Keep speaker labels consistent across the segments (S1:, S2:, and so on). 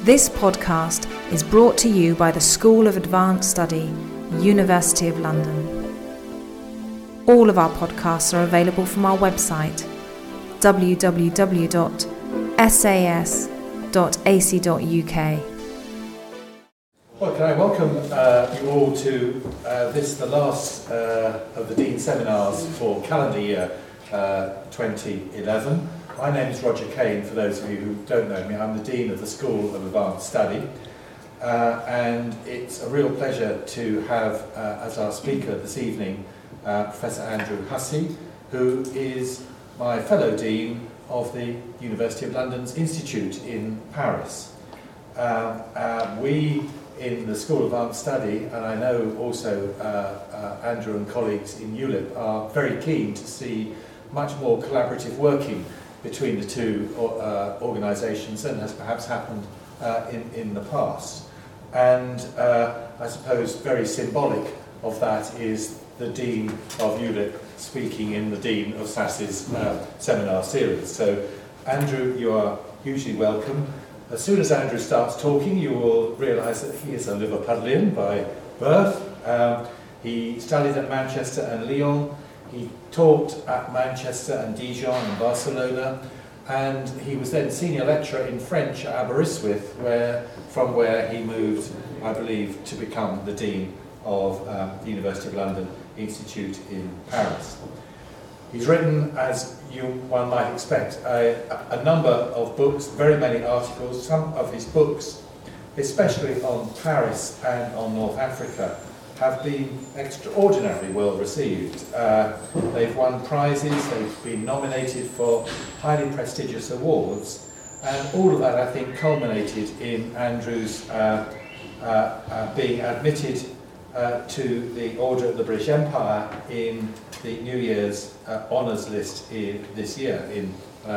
S1: This podcast is brought to you by the School of Advanced Study, University of London. All of our podcasts are available from our website, www.sas.ac.uk.
S2: Well, can I welcome you all to this, the last of the Dean Seminars for calendar year 2011. My name is Roger Kane, for those of you who don't know me. I'm the Dean of the School of Advanced Study, and it's a real pleasure to have as our speaker this evening Professor Andrew Hussey, who is my fellow Dean of the University of London's Institute in Paris. We in the School of Advanced Study, and I know also Andrew and colleagues in ULIP, are very keen to see much more collaborative working between the two organisations than has perhaps happened in the past. And I suppose very symbolic of that is the Dean of ULIP speaking in the Dean of SAS's seminar series. So Andrew, you are hugely welcome. As soon as Andrew starts talking, you will realise that he is a Liverpudlian by birth. He studied at Manchester and Lyon. He taught at Manchester and Dijon and Barcelona, and he was then senior lecturer in French at Aberystwyth, from where he moved, I believe, to become the Dean of the University of London Institute in Paris. He's written, as one might expect, a number of books, very many articles. Some of his books, especially on Paris and on North Africa, have been extraordinarily well received. They've won prizes, they've been nominated for highly prestigious awards, and all of that, I think, culminated in Andrew's being admitted to the Order of the British Empire in the New Year's honours list this year, in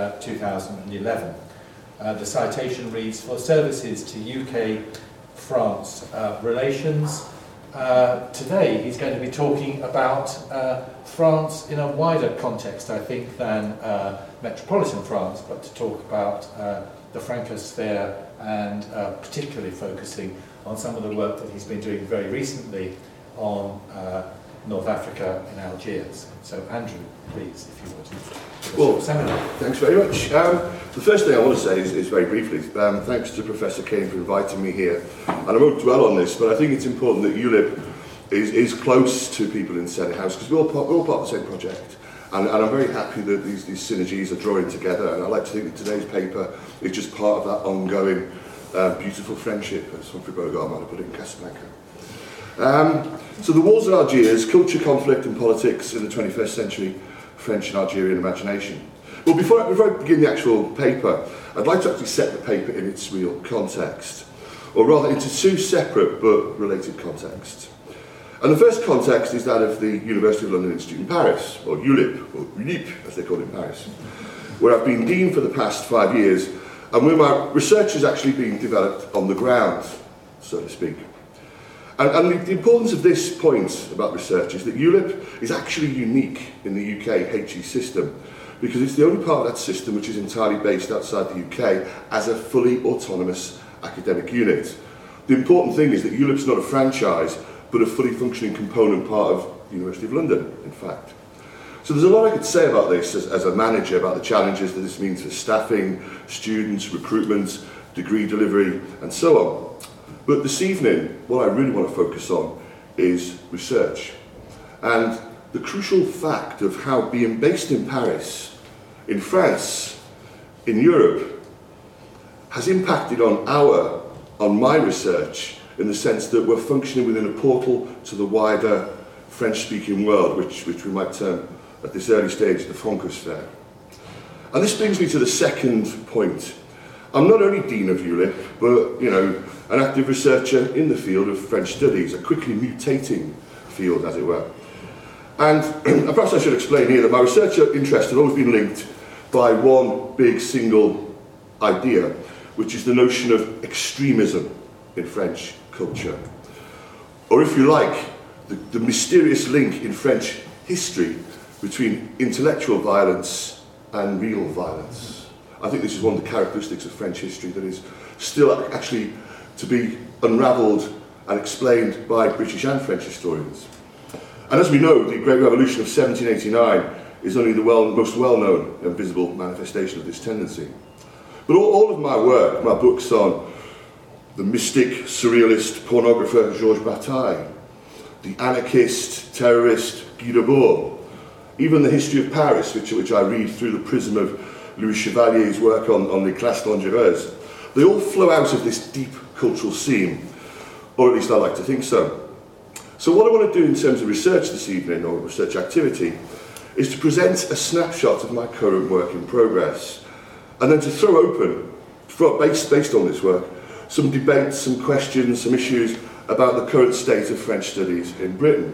S2: 2011. The citation reads, for services to UK-France relations. Today he's going to be talking about France in a wider context, I think, than metropolitan France, but to talk about the Francosphere and particularly focusing on some of the work that he's been doing very recently on North Africa and Algiers. So Andrew, please, if you would.
S3: Well, thanks very much. The first thing I want to say is very briefly, thanks to Professor Kane for inviting me here. And I won't dwell on this, but I think it's important that ULIP is close to people in Senate House, because we're all part of the same project. And I'm very happy that these synergies are drawing together, and I like to think that today's paper is just part of that ongoing beautiful friendship, as Humphrey Bogart might have put it in Casablanca. So the wars of Algiers, culture, conflict and politics in the 21st century French and Algerian imagination. Well, before I begin the actual paper, I'd like to actually set the paper in its real context, or rather into two separate but related contexts. And the first context is that of the University of London Institute in Paris, or ULIP, or ULIP as they call it in Paris, where I've been Dean for the past 5 years, and where my research is actually being developed on the ground, so to speak. And the importance of this point about research is that ULIP is actually unique in the UK HE system, because it's the only part of that system which is entirely based outside the UK as a fully autonomous academic unit. The important thing is that ULIP's not a franchise, but a fully functioning component part of the University of London, in fact. So there's a lot I could say about this as a manager, about the challenges that this means for staffing, students, recruitment, degree delivery, and so on. But this evening, what I really want to focus on is research. And the crucial fact of how being based in Paris, in France, in Europe, has impacted on my research, in the sense that we're functioning within a portal to the wider French-speaking world, which we might term at this early stage the Francosphere. And this brings me to the second point. I'm not only Dean of ULIP, but an active researcher in the field of French studies, a quickly mutating field, as it were. And perhaps I should explain here that my research interest has always been linked by one big single idea, which is the notion of extremism in French culture. Or if you like, the mysterious link in French history between intellectual violence and real violence. I think this is one of the characteristics of French history that is still actually to be unravelled and explained by British and French historians. And as we know, the Great Revolution of 1789 is only the most well-known and visible manifestation of this tendency. But all of my work, my books on the mystic, surrealist, pornographer Georges Bataille, the anarchist, terrorist Guy Debord, even the history of Paris, which I read through the prism of Louis Chevalier's work on Les Classes Dangereuses, they all flow out of this deep cultural seam, or at least I like to think so. So what I want to do in terms of research this evening, or research activity, is to present a snapshot of my current work in progress, and then to throw open, based on this work, some debates, some questions, some issues about the current state of French studies in Britain.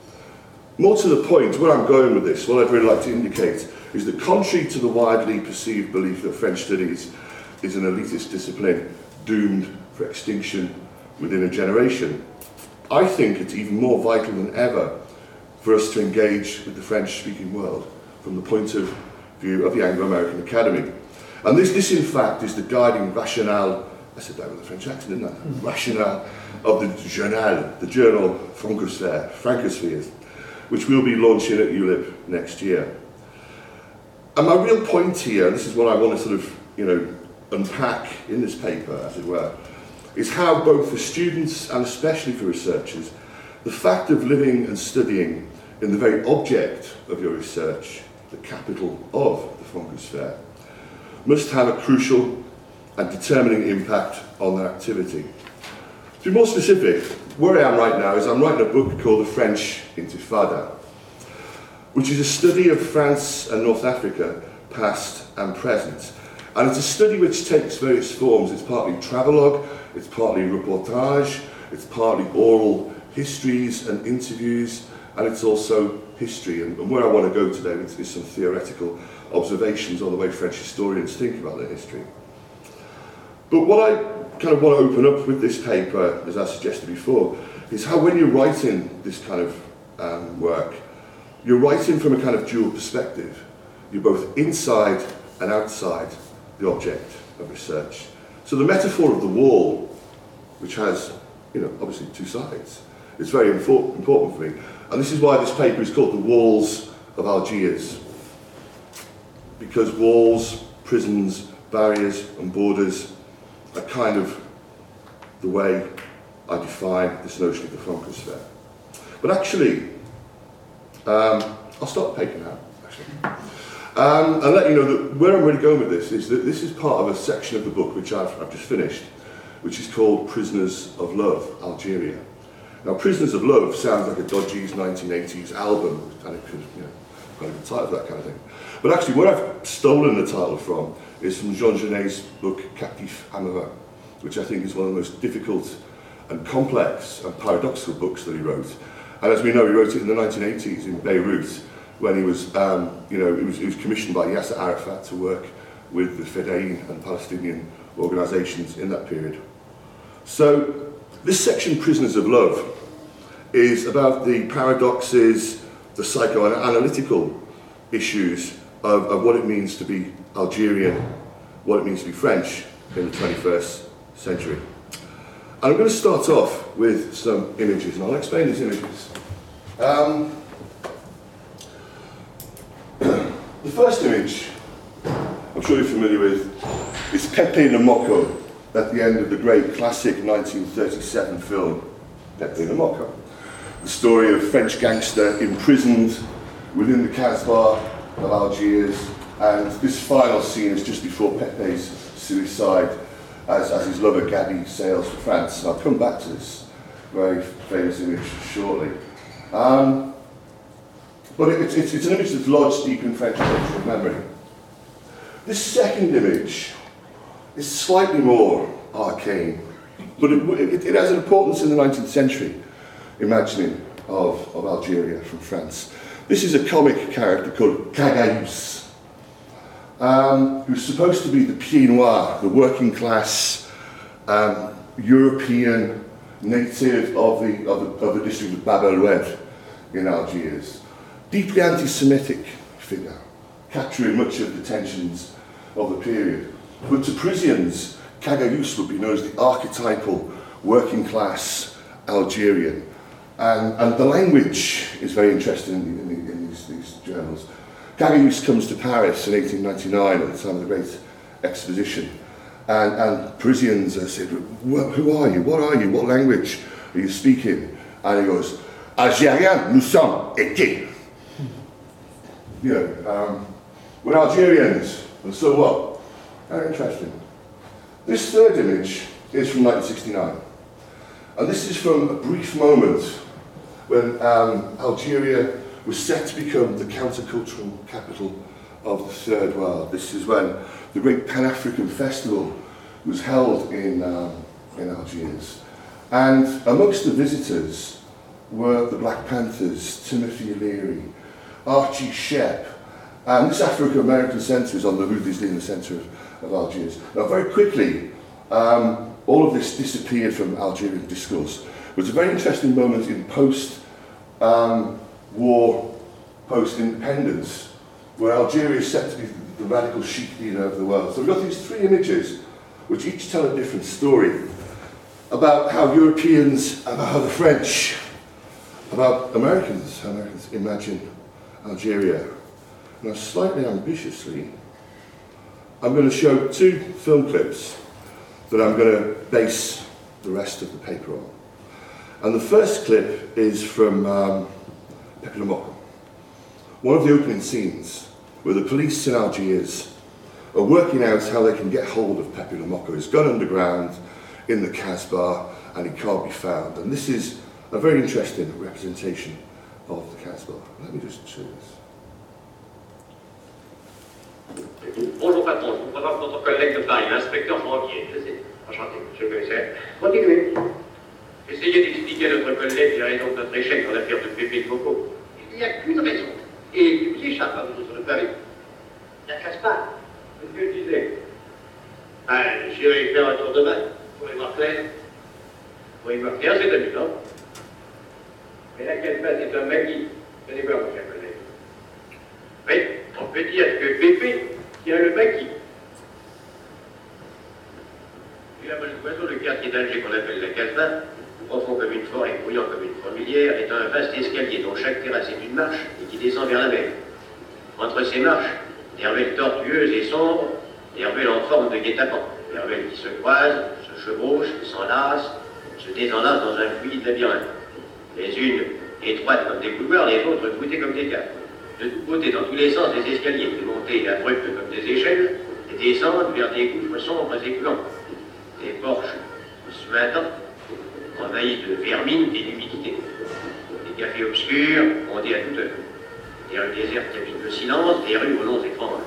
S3: More to the point, where I'm going with this, what I'd really like to indicate is that contrary to the widely perceived belief that French studies is an elitist discipline doomed for extinction within a generation, I think it's even more vital than ever for us to engage with the French-speaking world from the point of view of the Anglo-American Academy. And this in fact is the guiding rationale, I said that with a French accent, didn't I? Rationale of the journal, the journal Francospheres, which we'll be launching at ULIP next year. And my real point here, and this is what I want to sort of, unpack in this paper, as it were, is how both for students and especially for researchers, the fact of living and studying in the very object of your research, the capital of the Francosphere, must have a crucial and determining impact on their activity. To be more specific, where I am right now is I'm writing a book called The French Intifada, which is a study of France and North Africa, past and present. And it's a study which takes various forms. It's partly travelogue, it's partly reportage, it's partly oral histories and interviews, and it's also history. And where I want to go today is some theoretical observations on the way French historians think about their history. But what I kind of want to open up with this paper, as I suggested before, is how when you're writing this kind of work, you're writing from a kind of dual perspective. You're both inside and outside the object of research. So the metaphor of the wall, which has, obviously two sides, is very important for me. And this is why this paper is called The Walls of Algiers. Because walls, prisons, barriers and borders are kind of the way I define this notion of the Francosphere. But actually, I'll stop the paper now, actually. And let you know that where I'm really going with this is that this is part of a section of the book which I've just finished, which is called Prisoners of Love, Algeria. Now, Prisoners of Love sounds like a dodgy 1980s album, and it could, quite a good title for that kind of thing. But actually, where I've stolen the title from is from Jean Genet's book Captif Amoureux, which I think is one of the most difficult and complex and paradoxical books that he wrote. And as we know, he wrote it in the 1980s in Beirut, when he was, he was commissioned by Yasser Arafat to work with the Fedayeen and Palestinian organisations in that period. So this section, Prisoners of Love, is about the paradoxes, the psychoanalytical issues of what it means to be Algerian, what it means to be French in the 21st century. And I'm going to start off with some images, and I'll explain these images. The first image, I'm sure you're familiar with, is Pepe Le Moko at the end of the great classic 1937 film, Pepe Le Moko. The story of a French gangster imprisoned within the Casbah of Algiers, and this final scene is just before Pepe's suicide as his lover Gadi sails for France. And I'll come back to this very famous image shortly. But it's an image that's lodged deep in French cultural memory. This second image is slightly more arcane, but it has an importance in the 19th century imagining of Algeria from France. This is a comic character called Cagayus, who's supposed to be the pied noir, the working class European native of the district of Bab el-Oued in Algiers. Deeply anti-Semitic figure, capturing much of the tensions of the period. But to Parisians, Kagayous would be known as the archetypal working class Algerian. And the language is very interesting in these journals. Kagayous comes to Paris in 1899 at the time of the Great Exposition. And Parisians said, well, who are you? What are you? What language are you speaking? And he goes, Algériens, nous sommes été. You know, we're Algerians, and so what? Very interesting. This third image is from 1969. And this is from a brief moment when Algeria was set to become the countercultural capital of the Third World. This is when the great Pan-African Festival was held in Algiers. And amongst the visitors were the Black Panthers, Timothy Leary, Archie Shepp, and this African-American centre is on the Rue des Lys in the centre of Algiers. Now very quickly, all of this disappeared from Algerian discourse. It was a very interesting moment in post-war, post-independence, where Algeria is set to be the radical chic leader of the world. So we've got these three images, which each tell a different story about how Europeans, about how the French, about Americans, how Americans imagine Algeria. Now, slightly ambitiously, I'm going to show two film clips that I'm going to base the rest of the paper on. And the first clip is from Pepe Le Moko, one of the opening scenes where the police in Algiers are working out how they can get hold of Pepe Le Moko. He's gone underground in the Casbah and he can't be found. And this is a very interesting representation of the Casbah. Let me just show this.
S4: Bonjour patron, je vous présente notre collègue de Paris, l'inspecteur Janvier. Je sais, enchanté, je connaissais. Continuez. Essayez d'expliquer à notre collègue les raisons de notre échec dans l'affaire de Pépé de Moko. Il n'y a qu'une raison, et qui vous échappe à vous, ne savez. La Casbah. C'est ce que je disais. J'irai faire un tour de bain, pour y voir clair. Pour y voir clair, c'est amusant. Mais la Casbah, c'est un maquis. Ce n'est pas mon cher collègue. Oui, on peut dire que Pépé tient le maquis. Puis la bonne oiseau, le quartier d'Alger qu'on appelle la Casbah, profond comme une forêt, brouillant comme une fourmilière, est un vaste escalier dont chaque terrasse est une marche et qui descend vers la mer. Entre ces marches, des ruelles tortueuses et sombres, des ruelles en forme de guet-apens, des ruelles qui se croisent, se chevauchent, s'enlacent, se désenlacent dans un fluide labyrinthe. Les unes étroites comme des couloirs, les autres voûtées comme des caves. De tous côtés, dans tous les sens, des escaliers, des montées abruptes comme des échelles, des descentes vers des gouffres sombres et clouants. Des porches suintants, envahis de vermine et d'humidité. Des cafés obscurs, montés à toute heure. Des rues désertes qui habitent le silence, des rues aux noms étranges.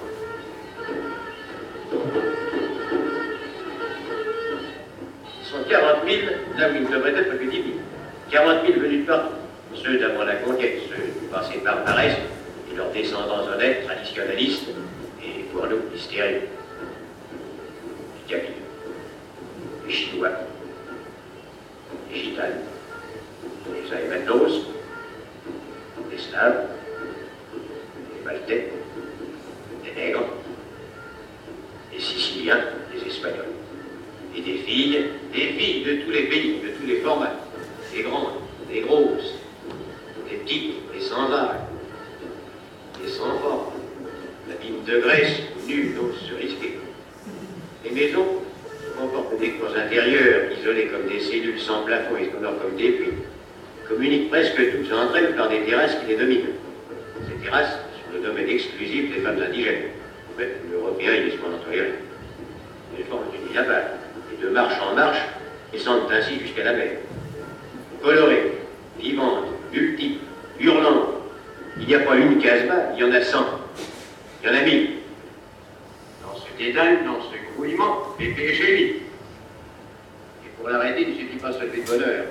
S4: 40 000 là où il ne devrait être que 10 000. 40 000 venus de partout. Ceux d'avant la conquête, ceux passés par paresse, et leurs descendants honnêtes, traditionnalistes, et pour nous, mystérieux. Les Kabyles, les Chinois, les Gitanes, les Aémanos, les Slaves, les Maltais, les Nègres, les Siciliens, les Espagnols. Et des filles de tous les pays, de tous les formats, des grandes, des grosses, des petites, des sans âge, des sans forme, la mine de Grèce, nulle n'ose se risquer. Les maisons comportent des cours intérieures, isolées comme des cellules sans plafond et sonores comme des puits, communiquent presque toutes entre elles par des terrasses qui les dominent. Ces terrasses sont le domaine exclusif des femmes indigènes. Mais l'Européen, il est souvent toléré. Elles forment une vie à part. De marche en marche, descendent ainsi jusqu'à la mer. Colorées, vivantes, multiples, hurlantes. Il n'y a pas une Casbah, il y en a 100. Il y en a 1000. Dans ce dédale, dans ce grouillement, Pépé chez lui. Et pour l'arrêter, il ne suffit pas de se lever de bonheur.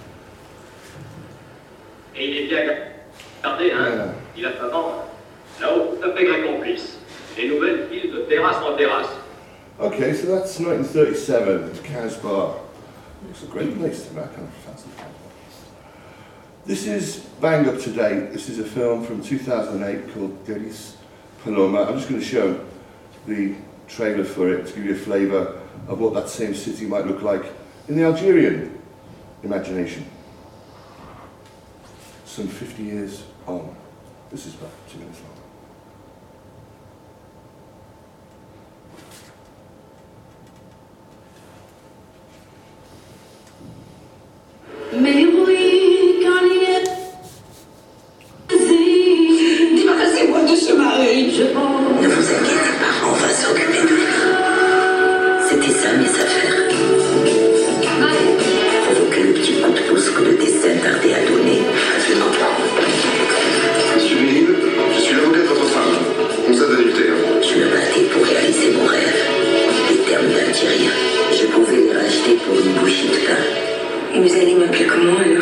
S4: Et il est bien gardé, hein. Il a pas vent. Là-haut, tout à fait gré complice. Les nouvelles filent de terrasse en terrasse.
S3: Okay, so that's 1937, the Casbah. It's a great place to make. I kind of fancy Casbah. This is bang up to date. This is a film from 2008 called Delis Paloma. I'm just going to show the trailer for it to give you a flavour of what that same city might look like in the Algerian imagination. Some 50 years on. This is about 2 minutes long.
S5: Mais oui, quand il est débarrassez-moi de ce mari, je pense.
S6: Ne vous inquiétez pas, on va s'occuper de lui. C'était ça mes affaires. Provoquer le petit coup de pouce que le destin tardait à donner.
S7: Absolument pas. Monsieur Ménil, je suis l'avocat de votre femme. On s'est adultère.
S6: Je me battais pour réaliser mon rêve. Les termes d'Algérien. Je pouvais les racheter pour une bouchée de pain.
S5: Et vous allez m'appeler comment alors?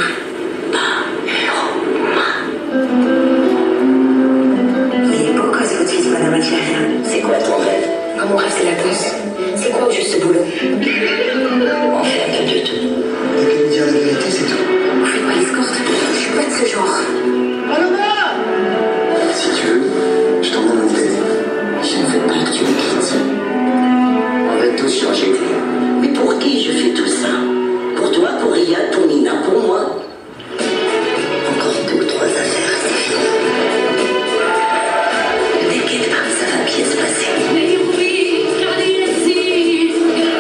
S5: Mais pourquoi c'est votre fils, madame Algérienne?
S6: C'est quoi ton rêve?
S5: Mon rêve, c'est la danse. C'est quoi au juste ce boulot?
S6: On fait un peu de tout.
S7: T'as qu'à me dire la vérité, c'est tout.
S5: Vous faites pas l'escorte? Je suis pas de ce genre.
S7: Si tu veux, je t'emmène en Italie.
S6: Je ne veux pas que tu me quittes.
S5: On va tous changer de vie.
S6: Mais pour qui je fais tout ça? Pour toi, pour Riyad, pour Nina, pour moi? Encore 2 ou 3 affaires, c'est fini. Ne t'inquiète pas, ça va bien se passer.
S5: Mais oui, car il existe,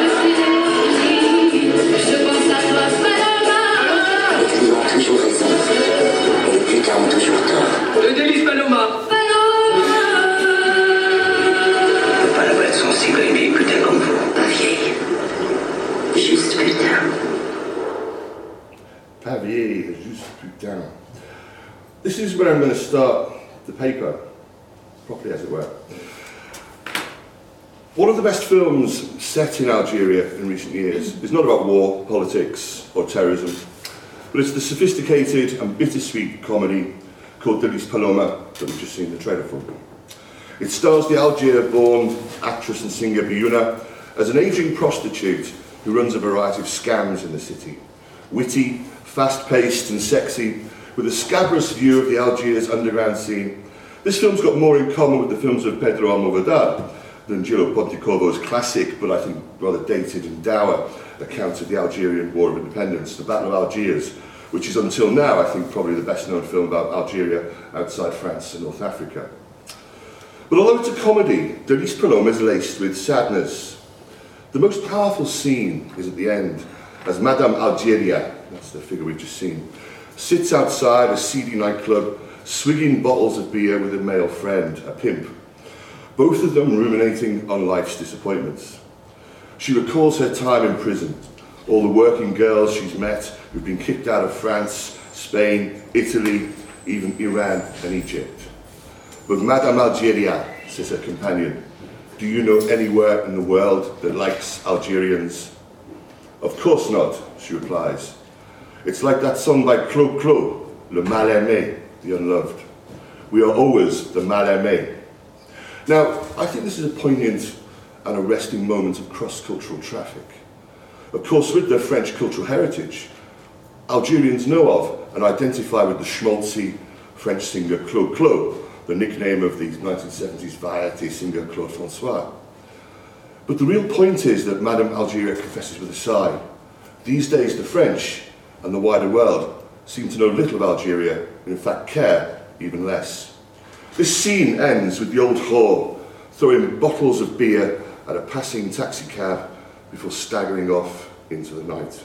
S5: je pense à toi, Paloma.
S6: Les clients ont toujours raison. Et les putains ont toujours tort.
S8: Le délice Paloma.
S6: Je peux pas la être sensible à une vieille putain comme vous. Pas vieille. Juste putain.
S3: Pavier, juste putain. This is where I'm going to start the paper, properly as it were. One of the best films set in Algeria in recent years is not about war, politics or terrorism, but it's the sophisticated and bittersweet comedy called Délice Paloma that we've just seen the trailer for. It stars the Algier-born actress and singer Biouna as an ageing prostitute who runs a variety of scams in the city. Witty, fast-paced and sexy, with a scabrous view of the Algiers underground scene, this film's got more in common with the films of Pedro Almodovar than Gillo Pontecorvo's classic, but I think rather dated and dour, account of the Algerian War of Independence, the Battle of Algiers, which is until now, I think, probably the best-known film about Algeria outside France and North Africa. But although it's a comedy, Délice Paloma is laced with sadness. The most powerful scene is at the end, as Madame Algeria, that's the figure we've just seen, sits outside a seedy nightclub, swigging bottles of beer with a male friend, a pimp, both of them ruminating on life's disappointments. She recalls her time in prison, all the working girls she's met who've been kicked out of France, Spain, Italy, even Iran and Egypt. But Madame Algeria, says her companion, do you know anywhere in the world that likes Algerians? Of course not, she replies. It's like that song by Claude Claude, Le Mal-Aimé, the unloved. We are always the Mal-Aimé. Now, I think this is a poignant and arresting moment of cross-cultural traffic. Of course, with their French cultural heritage, Algerians know of and identify with the schmaltzy French singer Claude Claude, the nickname of the 1970s variety singer Claude François. But the real point is that Madame Algeria confesses with a sigh. These days, the French and the wider world seem to know little of Algeria, and in fact care even less. This scene ends with the old whore throwing bottles of beer at a passing taxi cab before staggering off into the night.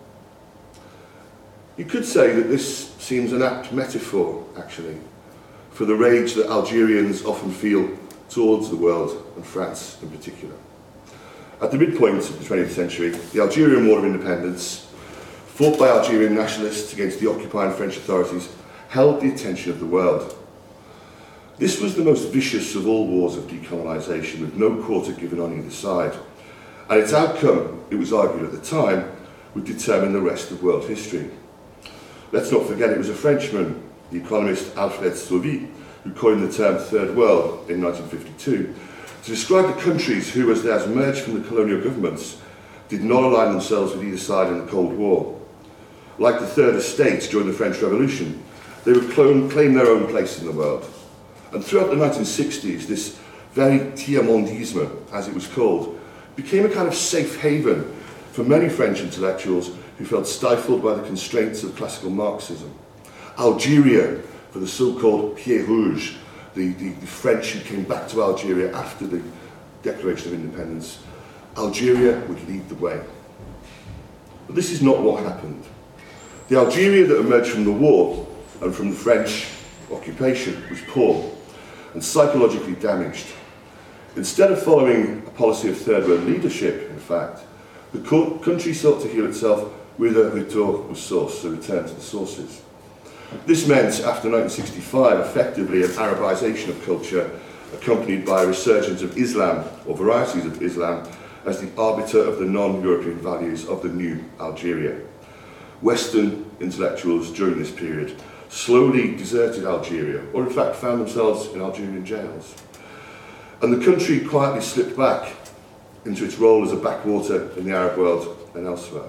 S3: You could say that this seems an apt metaphor, actually, for the rage that Algerians often feel towards the world, and France in particular. At the midpoint of the 20th century, the Algerian War of Independence, fought by Algerian nationalists against the occupying French authorities, held the attention of the world. This was the most vicious of all wars of decolonisation, with no quarter given on either side. And its outcome, it was argued at the time, would determine the rest of world history. Let's not forget it was a Frenchman, the economist Alfred Sauvy, who coined the term Third World in 1952, to describe the countries who, as they emerged from the colonial governments, did not align themselves with either side in the Cold War. Like the Third Estate during the French Revolution, they would claim their own place in the world. And throughout the 1960s, this very tiers-mondisme, as it was called, became a kind of safe haven for many French intellectuals who felt stifled by the constraints of classical Marxism. Algeria, for the so-called Pieds Rouges, the French who came back to Algeria after the Declaration of Independence, Algeria would lead the way. But this is not what happened. The Algeria that emerged from the war and from the French occupation was poor and psychologically damaged. Instead of following a policy of third world leadership, in fact, the country sought to heal itself with a retour aux sources, a return to the sources. This meant, after 1965, effectively an Arabization of culture, accompanied by a resurgence of Islam, or varieties of Islam, as the arbiter of the non-European values of the new Algeria. Western intellectuals during this period slowly deserted Algeria, or in fact found themselves in Algerian jails. And the country quietly slipped back into its role as a backwater in the Arab world and elsewhere.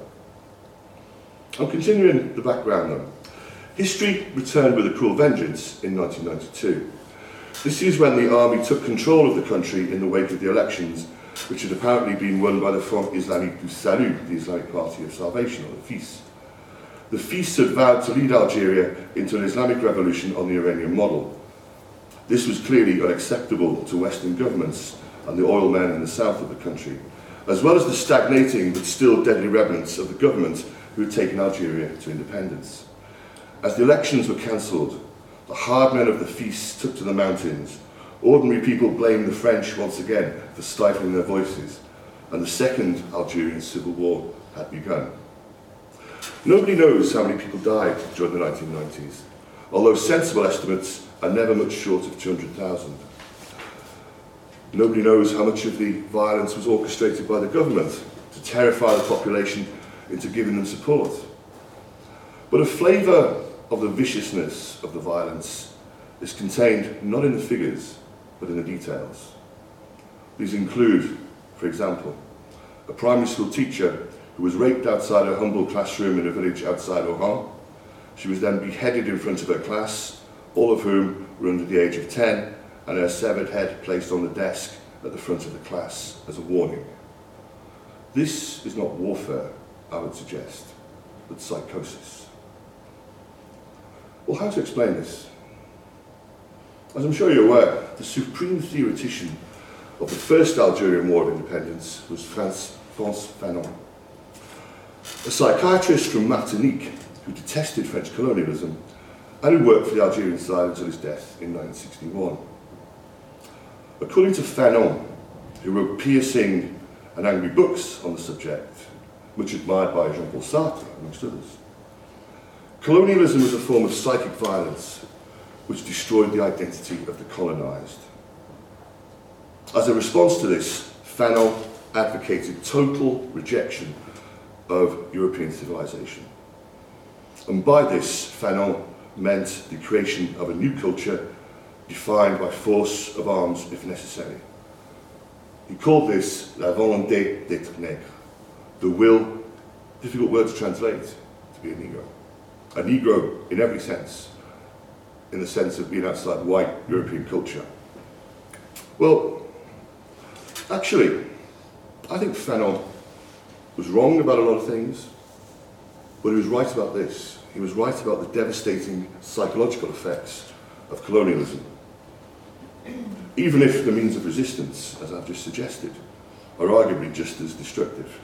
S3: I'm continuing the background then. History returned with a cruel vengeance in 1992. This is when the army took control of the country in the wake of the elections, which had apparently been won by the Front Islamique du Salut, the Islamic Party of Salvation, or the FIS. The FIS had vowed to lead Algeria into an Islamic revolution on the Iranian model. This was clearly unacceptable to Western governments and the oil men in the south of the country, as well as the stagnating but still deadly remnants of the government who had taken Algeria to independence. As the elections were cancelled, the hard men of the FIS took to the mountains. Ordinary people blamed the French once again for stifling their voices, and the second Algerian civil war had begun. Nobody knows how many people died during the 1990s, although sensible estimates are never much short of 200,000. Nobody knows how much of the violence was orchestrated by the government to terrify the population into giving them support. But a flavour of the viciousness of the violence is contained not in the figures, but in the details. These include, for example, a primary school teacher who was raped outside her humble classroom in a village outside Oran. She was then beheaded in front of her class, all of whom were under the age of 10, and her severed head placed on the desk at the front of the class as a warning. This is not warfare, I would suggest, but psychosis. Well, how to explain this? As I'm sure you're aware, the supreme theoretician of the first Algerian War of Independence was Frantz Fanon, a psychiatrist from Martinique who detested French colonialism and who worked for the Algerian side until his death in 1961. According to Fanon, who wrote piercing and angry books on the subject, much admired by Jean-Paul Sartre, amongst others, colonialism was a form of psychic violence which destroyed the identity of the colonised. As a response to this, Fanon advocated total rejection of European civilization. And by this, Fanon meant the creation of a new culture defined by force of arms if necessary. He called this la volonté d'être nègre, the will, difficult word to translate, to be a Negro. A Negro in every sense, in the sense of being outside white European culture. Well, actually, I think Fanon was wrong about a lot of things, but he was right about this. He was right about the devastating psychological effects of colonialism. Even if the means of resistance, as I've just suggested, are arguably just as destructive.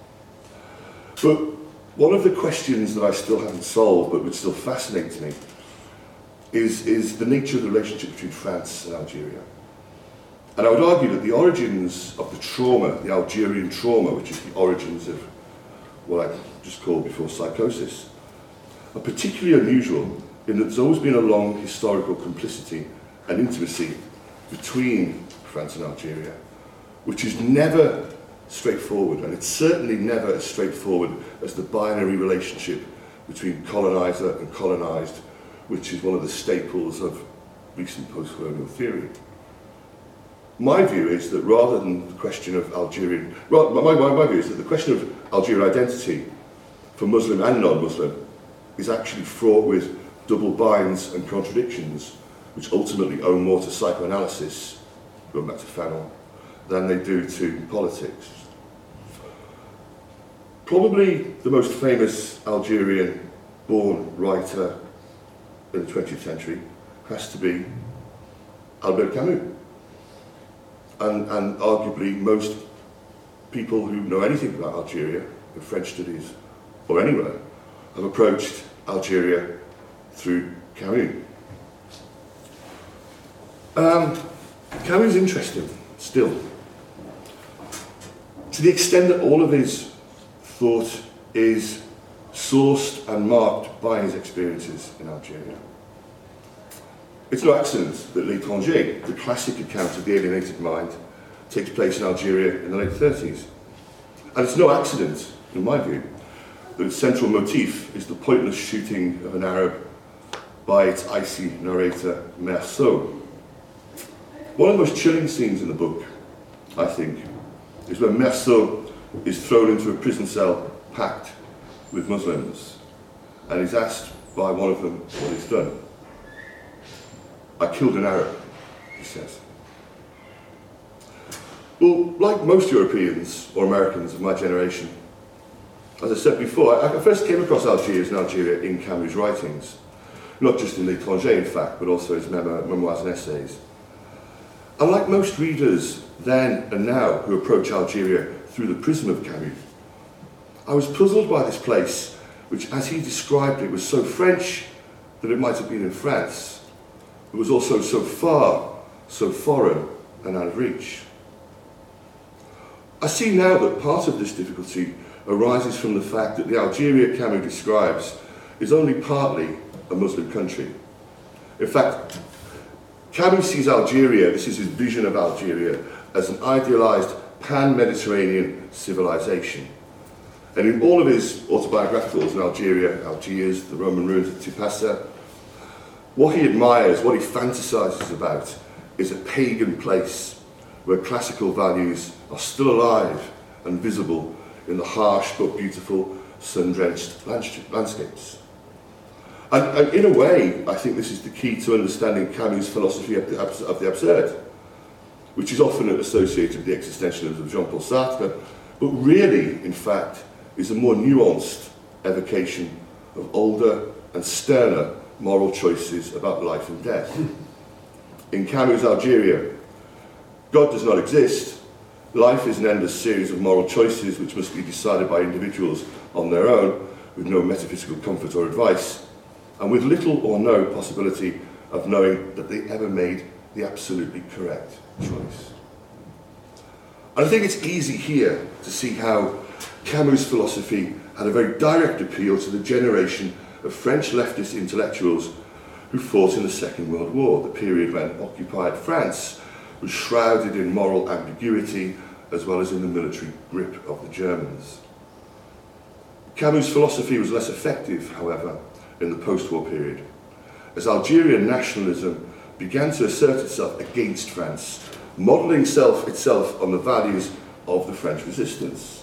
S3: But one of the questions that I still haven't solved, but which still fascinates me, is the nature of the relationship between France and Algeria. And I would argue that the origins of the trauma, the Algerian trauma, which is the origins of what I just called before psychosis, are particularly unusual in that there's always been a long historical complicity and intimacy between France and Algeria, which is never straightforward, and it's certainly never as straightforward as the binary relationship between colonizer and colonized, which is one of the staples of recent post-colonial theory. My view is that rather than the question of Algerian, my view is that the question of Algerian identity for Muslim and non-Muslim is actually fraught with double binds and contradictions, which ultimately owe more to psychoanalysis, going back to Fanon, than they do to politics. Probably the most famous Algerian-born writer in the 20th century has to be Albert Camus. And arguably most people who know anything about Algeria, in French studies or anywhere, have approached Algeria through Camus. Camus is interesting, still. To the extent that all of his thought is sourced and marked by his experiences in Algeria. It's no accident that L'Étranger, the classic account of the alienated mind, takes place in Algeria in the late 30s. And it's no accident, in my view, that its central motif is the pointless shooting of an Arab by its icy narrator, Meursault. One of the most chilling scenes in the book, I think, is when Meursault is thrown into a prison cell packed with Muslims, and he's asked by one of them what he's done. "I killed an Arab," he says. Well, like most Europeans or Americans of my generation, as I said before, I first came across Algiers and Algeria in Camus' writings, not just in L'Étranger, in fact, but also his memoirs and essays. And like most readers then and now who approach Algeria through the prism of Camus, I was puzzled by this place, which, as he described it, was so French that it might have been in France. It was also so far, so foreign and out of reach. I see now that part of this difficulty arises from the fact that the Algeria Camus describes is only partly a Muslim country. In fact, Camus sees Algeria, this is his vision of Algeria, as an idealised pan-Mediterranean civilization. And in all of his autobiographicals in Algeria, Algiers, the Roman ruins of Tipasa, what he admires, what he fantasises about, is a pagan place where classical values are still alive and visible in the harsh but beautiful sun-drenched landscapes. And in a way, I think this is the key to understanding Camus' philosophy of the absurd, which is often associated with the existentialism of Jean-Paul Sartre, but really, in fact, is a more nuanced evocation of older and sterner moral choices about life and death. In Camus' Algeria, God does not exist. Life is an endless series of moral choices which must be decided by individuals on their own, with no metaphysical comfort or advice, and with little or no possibility of knowing that they ever made the absolutely correct choice. And I think it's easy here to see how Camus' philosophy had a very direct appeal to the generation of French leftist intellectuals who fought in the Second World War, the period when occupied France was shrouded in moral ambiguity as well as in the military grip of the Germans. Camus' philosophy was less effective, however, in the post-war period, as Algerian nationalism began to assert itself against France, modelling itself on the values of the French resistance.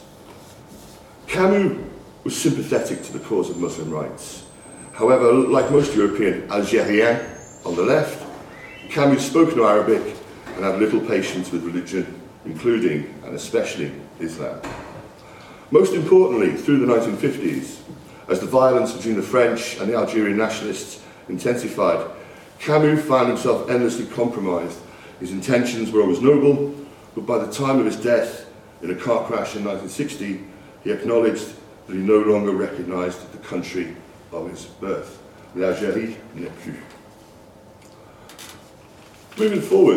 S3: Camus was sympathetic to the cause of Muslim rights. However, like most European Algériens on the left, Camus spoke no Arabic and had little patience with religion, including and especially Islam. Most importantly, through the 1950s, as the violence between the French and the Algerian nationalists intensified, Camus found himself endlessly compromised. His intentions were always noble, but by the time of his death in a car crash in 1960, he acknowledged that he no longer recognised the country of his birth. L'Algérie n'est plus. Moving forward,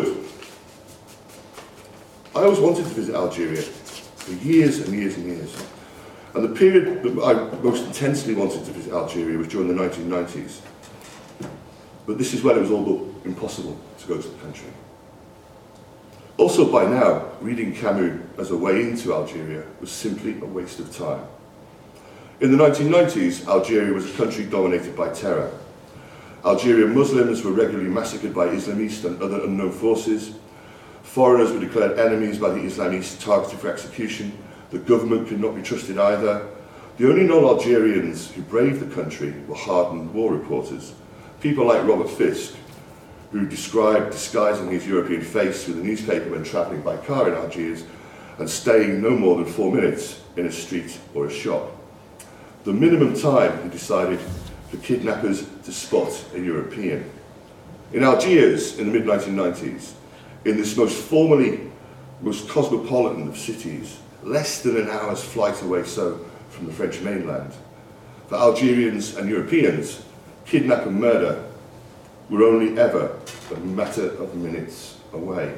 S3: I always wanted to visit Algeria for years and years and years. And the period that I most intensely wanted to visit Algeria was during the 1990s. But this is when it was all but impossible to go to the country. Also, by now, reading Camus as a way into Algeria was simply a waste of time. In the 1990s, Algeria was a country dominated by terror. Algerian Muslims were regularly massacred by Islamists and other unknown forces. Foreigners were declared enemies by the Islamists, targeted for execution. The government could not be trusted either. The only non-Algerians who braved the country were hardened war reporters. People like Robert Fisk, who described disguising his European face with a newspaper when travelling by car in Algiers, and staying no more than 4 minutes in a street or a shop. The minimum time, he decided, for kidnappers to spot a European. In Algiers in the mid-1990s, in this most cosmopolitan of cities, less than an hour's flight away from the French mainland, for Algerians and Europeans, kidnap and murder were only ever a matter of minutes away.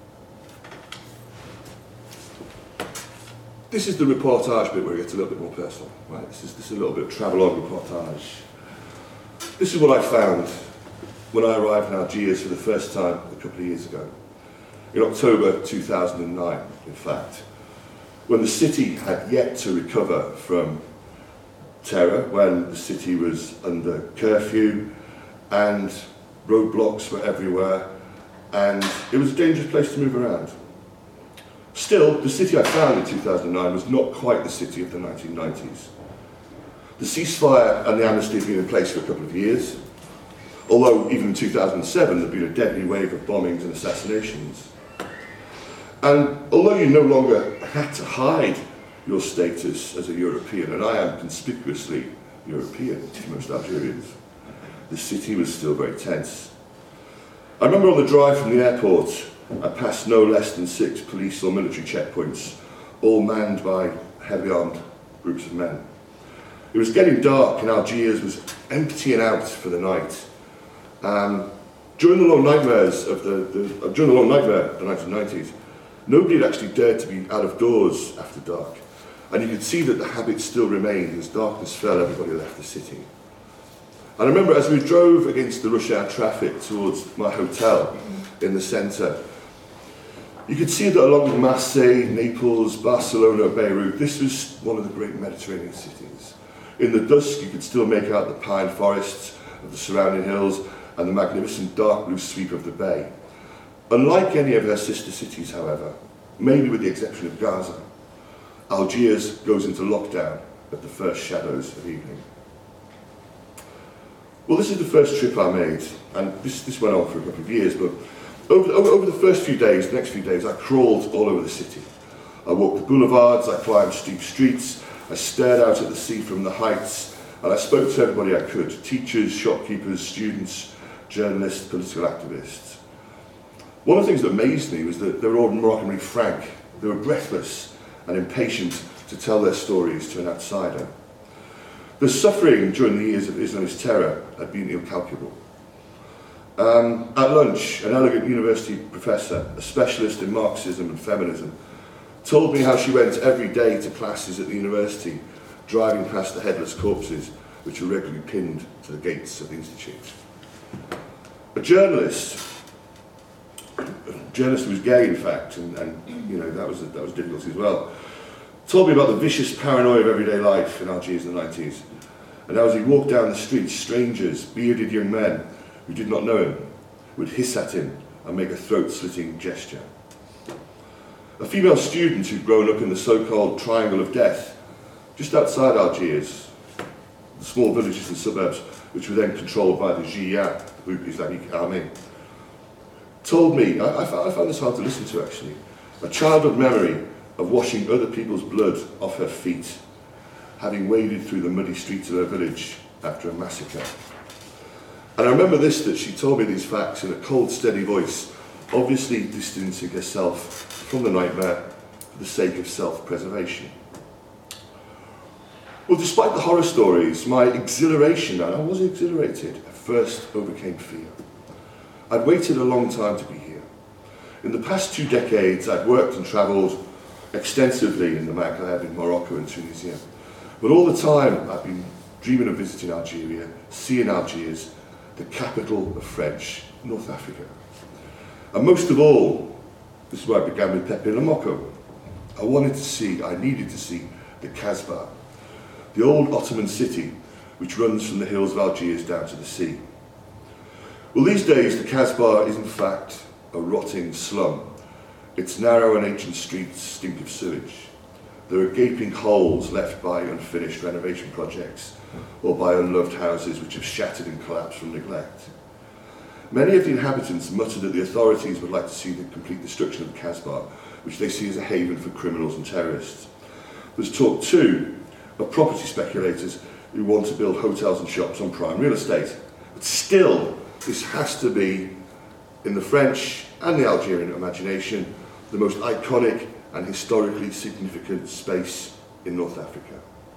S3: This is the reportage bit where it gets a little bit more personal. Right? This is a little bit of travel-on reportage. This is what I found when I arrived in Algiers for the first time a couple of years ago. In October 2009, in fact, when the city had yet to recover from terror, when the city was under curfew and roadblocks were everywhere, and it was a dangerous place to move around. Still, the city I found in 2009 was not quite the city of the 1990s. The ceasefire and the amnesty had been in place for a couple of years, although even in 2007 there had been a deadly wave of bombings and assassinations. And although you no longer had to hide your status as a European, and I am conspicuously European to most Algerians, the city was still very tense. I remember on the drive from the airport, I passed no less than 6 police or military checkpoints, all manned by heavily armed groups of men. It was getting dark and Algiers was emptying out for the night. During the long nightmare of the 1990s, nobody had actually dared to be out of doors after dark. And you could see that the habit still remained. As darkness fell, everybody left the city. And I remember as we drove against the rush hour traffic towards my hotel in the centre, you could see that along with Marseille, Naples, Barcelona, Beirut, this was one of the great Mediterranean cities. In the dusk, you could still make out the pine forests of the surrounding hills and the magnificent dark blue sweep of the bay. Unlike any of her sister cities, however, maybe with the exception of Gaza, Algiers goes into lockdown at the first shadows of evening. Well, this is the first trip I made, and this went on for a couple of years, but over the first few days, the next few days, I crawled all over the city. I walked the boulevards, I climbed steep streets, I stared out at the sea from the heights, and I spoke to everybody I could, teachers, shopkeepers, students, journalists, political activists. One of the things that amazed me was that they were all remarkably frank. They were breathless and impatient to tell their stories to an outsider. The suffering during the years of Islamist terror had been incalculable. At lunch, an elegant university professor, a specialist in Marxism and feminism, told me how she went every day to classes at the university, driving past the headless corpses which were regularly pinned to the gates of the institute. A journalist who was gay, in fact, and you know that was difficult as well, told me about the vicious paranoia of everyday life in Algiers in the 90s, and how as he walked down the street, strangers, bearded young men who did not know him, would hiss at him and make a throat-slitting gesture. A female student who'd grown up in the so-called Triangle of Death, just outside Algiers, the small villages and suburbs which were then controlled by the Jihad, the Groupe Islamique Armée, told me, I found this hard to listen to actually, a childhood memory of washing other people's blood off her feet, having waded through the muddy streets of her village after a massacre. And I remember that she told me these facts in a cold, steady voice, obviously distancing herself from the nightmare for the sake of self-preservation. Well, despite the horror stories, my exhilaration, and I was exhilarated, at first overcame fear. I'd waited a long time to be here. In the past 2 decades, I'd worked and travelled extensively in the Maghreb, in Morocco and Tunisia. But all the time, I've been dreaming of visiting Algeria, seeing Algiers, the capital of French North Africa. And most of all, this is where I began with Pepe Le Mocco. I needed to see the Casbah, the old Ottoman city which runs from the hills of Algiers down to the sea. Well, these days the Casbah is in fact a rotting slum. Its narrow and ancient streets stink of sewage. There are gaping holes left by unfinished renovation projects or by unloved houses which have shattered and collapsed from neglect. Many of the inhabitants muttered that the authorities would like to see the complete destruction of the Casbah which they see as a haven for criminals and terrorists. There's talk too of property speculators who want to build hotels and shops on prime real estate. But still, this has to be, in the French and the Algerian imagination, the most iconic and historically significant space in North Africa.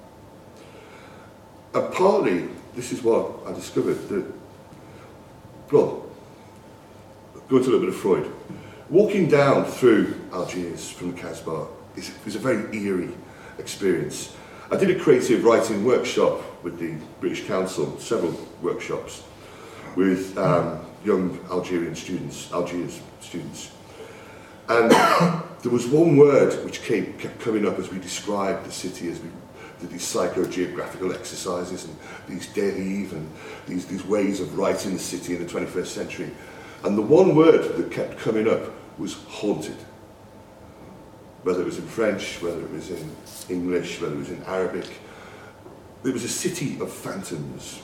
S3: And partly, this is what I discovered, that, well, go into a little bit of Freud. Walking down through Algiers from the Casbah is a very eerie experience. I did a creative writing workshop with the British Council, several workshops, with young Algerian students, Algiers students. And there was one word which kept coming up as we described the city, as we did these psychogeographical exercises and these dérives and these ways of writing the city in the 21st century. And the one word that kept coming up was haunted. Whether it was in French, whether it was in English, whether it was in Arabic. It was a city of phantoms.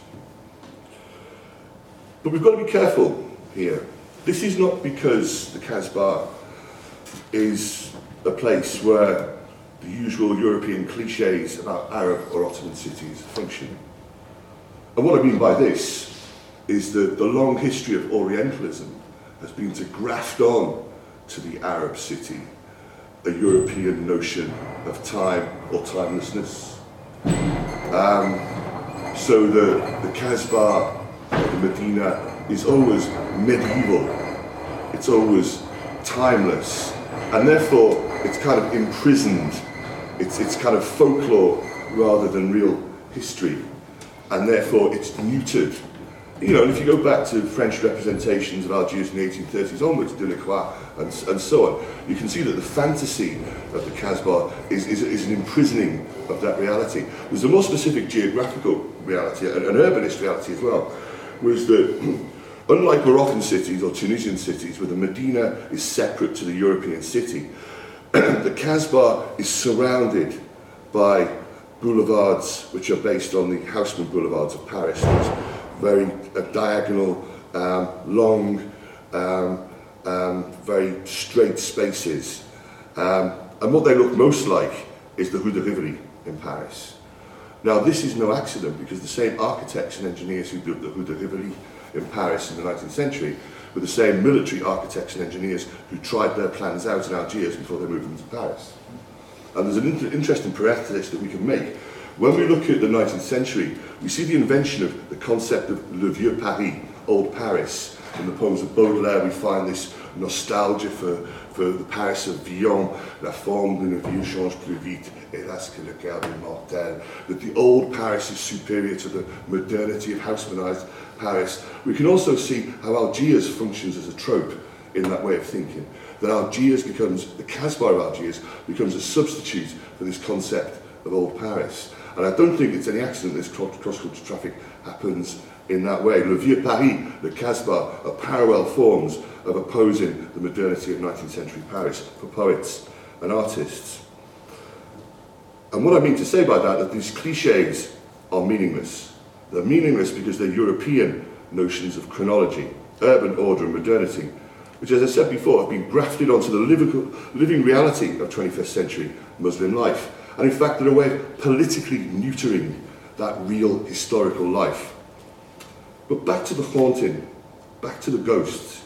S3: But we've got to be careful here. This is not because the Casbah is a place where the usual European cliches about Arab or Ottoman cities function. And what I mean by this is that the long history of Orientalism has been to graft on to the Arab city a European notion of time or timelessness. So the Casbah, the Medina, is always medieval, it's always timeless, and therefore it's kind of imprisoned, it's kind of folklore rather than real history, and therefore it's neutered. You know, and if you go back to French representations of Algiers in the 1830s onwards, Delacroix and so on, you can see that the fantasy of the Casbah is an imprisoning of that reality. There's a more specific geographical reality, an urbanist reality as well, was that unlike Moroccan cities or Tunisian cities, where the Medina is separate to the European city, the Casbah is surrounded by boulevards which are based on the Haussmann boulevards of Paris. Those very diagonal, long, very straight spaces. And what they look most like is the Rue de Rivoli in Paris. Now this is no accident, because the same architects and engineers who built the Rue de Rivoli in Paris in the 19th century were the same military architects and engineers who tried their plans out in Algiers before they moved them to Paris. And there's an interesting parenthesis that we can make. When we look at the 19th century, we see the invention of the concept of Le Vieux Paris, Old Paris. In the poems of Baudelaire, we find this nostalgia for the Paris of Villon, la forme d'une ville change plus vite, hélas que le cœur est mortel, that the old Paris is superior to the modernity of Haussmannized Paris. We can also see how Algiers functions as a trope in that way of thinking, that Algiers becomes, the Casbah of Algiers becomes a substitute for this concept of old Paris. And I don't think it's any accident this cross-cultural traffic happens in that way. Le Vieux Paris, the Casbah, are parallel forms of opposing the modernity of 19th century Paris for poets and artists. And what I mean to say by that these cliches are meaningless. They're meaningless because they're European notions of chronology, urban order and modernity, which, as I said before, have been grafted onto the living reality of 21st century Muslim life. And in fact, they're a way of politically neutering that real historical life. But back to the haunting, back to the ghosts.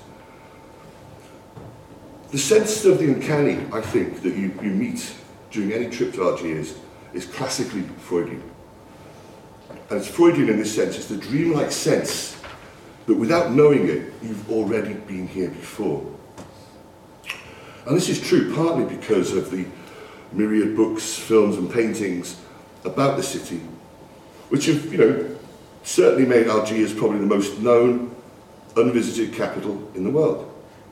S3: The sense of the uncanny, I think, that you meet during any trip to Algiers is classically Freudian. And it's Freudian in this sense, it's the dreamlike sense that without knowing it, you've already been here before. And this is true partly because of the myriad books, films and paintings about the city, which have, certainly made Algiers probably the most known, unvisited capital in the world.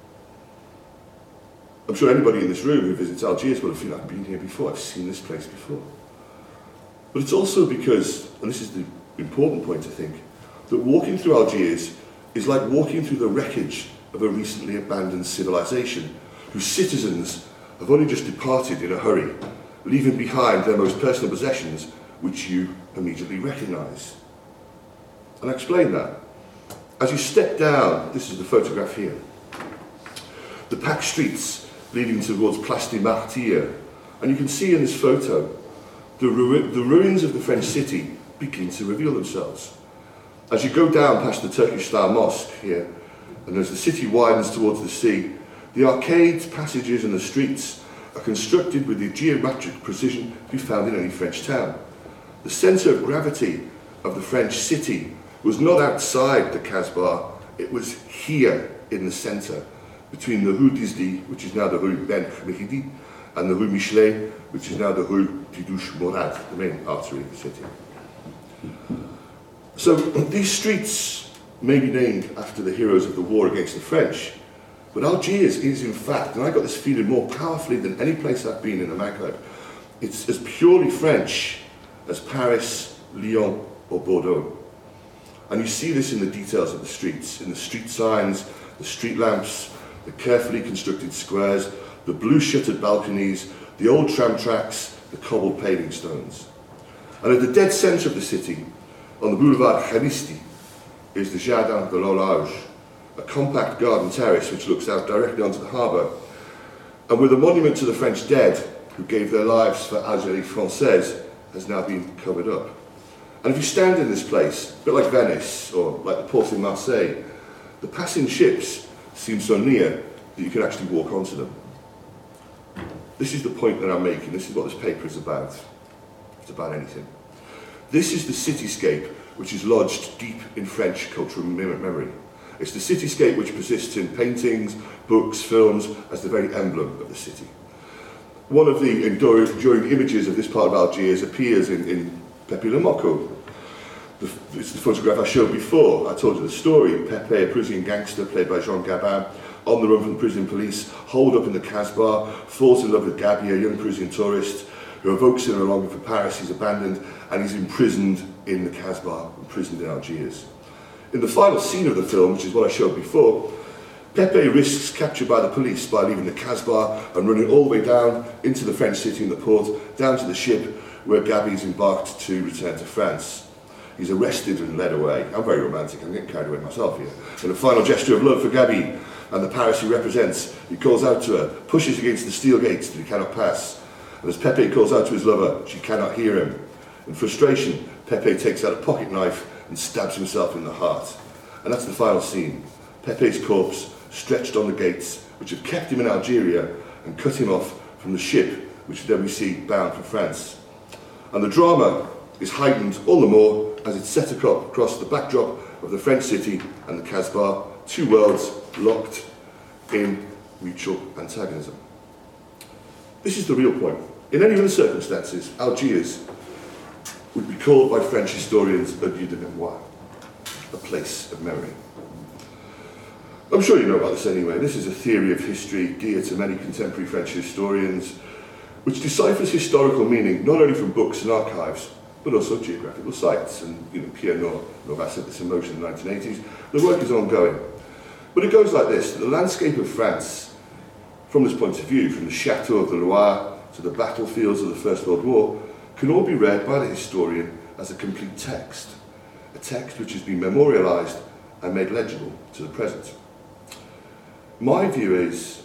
S3: I'm sure anybody in this room who visits Algiers will have feel, I've been here before, I've seen this place before. But it's also because, and this is the important point I think, that walking through Algiers is like walking through the wreckage of a recently abandoned civilization whose citizens have only just departed in a hurry, leaving behind their most personal possessions, which you immediately recognise. And I explain that. As you step down, this is the photograph here, the packed streets leading towards Place des Martyrs. And you can see in this photo the ruins of the French city begin to reveal themselves. As you go down past the Turkish-style mosque here, and as the city widens towards the sea, the arcades, passages and the streets are constructed with the geometric precision to be found in any French town. The centre of gravity of the French city was not outside the Casbah, it was here in the centre, between the Rue d'Isly, which is now the Rue Ben Mehdi, and the Rue Michelet, which is now the Rue Tidouche Morad, the main artery of the city. So these streets may be named after the heroes of the war against the French, but Algiers is in fact, and I got this feeling more powerfully than any place I've been in the Maghreb, it's as purely French as Paris, Lyon or Bordeaux. And you see this in the details of the streets, in the street signs, the street lamps, the carefully constructed squares, the blue shuttered balconies, the old tram tracks, the cobbled paving stones. And at the dead centre of the city, on the boulevard Khamisti, is the Jardin de l'Horloge, a compact garden terrace which looks out directly onto the harbour, and with a monument to the French dead who gave their lives for Algérie Française has now been covered up. And if you stand in this place, a bit like Venice or like the port in Marseille, the passing ships seem so near that you can actually walk onto them. This is the point that I'm making, this is what this paper is about. It's about anything. This is the cityscape which is lodged deep in French cultural memory. It's the cityscape which persists in paintings, books, films, as the very emblem of the city. One of the enduring images of this part of Algiers appears in Pepe Le Mocco. It's the photograph I showed before. I told you the story. Pepe, a Parisian gangster played by Jean Gabin, on the run from the prison police, holed up in the Casbah, falls in love with Gabi, a young Parisian tourist, who evokes him along for Paris. He's abandoned and he's imprisoned in the Casbah, imprisoned in Algiers. In the final scene of the film, which is what I showed before, Pepe risks capture by the police by leaving the Casbah and running all the way down into the French city in the port, down to the ship where Gabi's embarked to return to France. He's arrested and led away. I'm very romantic, I'm getting carried away myself here. In a final gesture of love for Gabi and the Paris he represents, he calls out to her, pushes against the steel gates that he cannot pass. And as Pepe calls out to his lover, she cannot hear him. In frustration, Pepe takes out a pocket knife and stabs himself in the heart. And that's the final scene. Pepe's corpse stretched on the gates, which have kept him in Algeria and cut him off from the ship, which then we see bound for France. And the drama is heightened all the more as it's set across the backdrop of the French city and the Casbah, two worlds locked in mutual antagonism. This is the real point. In any other circumstances, Algiers would be called by French historians a lieu de mémoire, a place of memory. I'm sure you know about this anyway. This is a theory of history dear to many contemporary French historians, which deciphers historical meaning not only from books and archives, but also geographical sites. And Pierre Nora set this in motion in the 1980s. The work is ongoing. But it goes like this: the landscape of France, from this point of view, from the Chateau of the Loire to the battlefields of the First World War, can all be read by the historian as a complete text, a text which has been memorialised and made legible to the present. My view is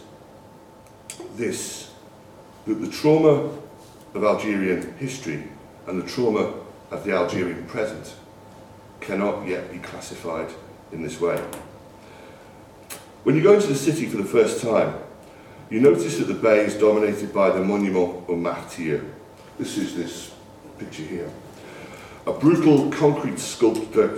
S3: this, that the trauma of Algerian history and the trauma of the Algerian present cannot yet be classified in this way. When you go into the city for the first time, you notice that the bay is dominated by the Monument aux Martyrs. This is this picture here. A brutal concrete sculpture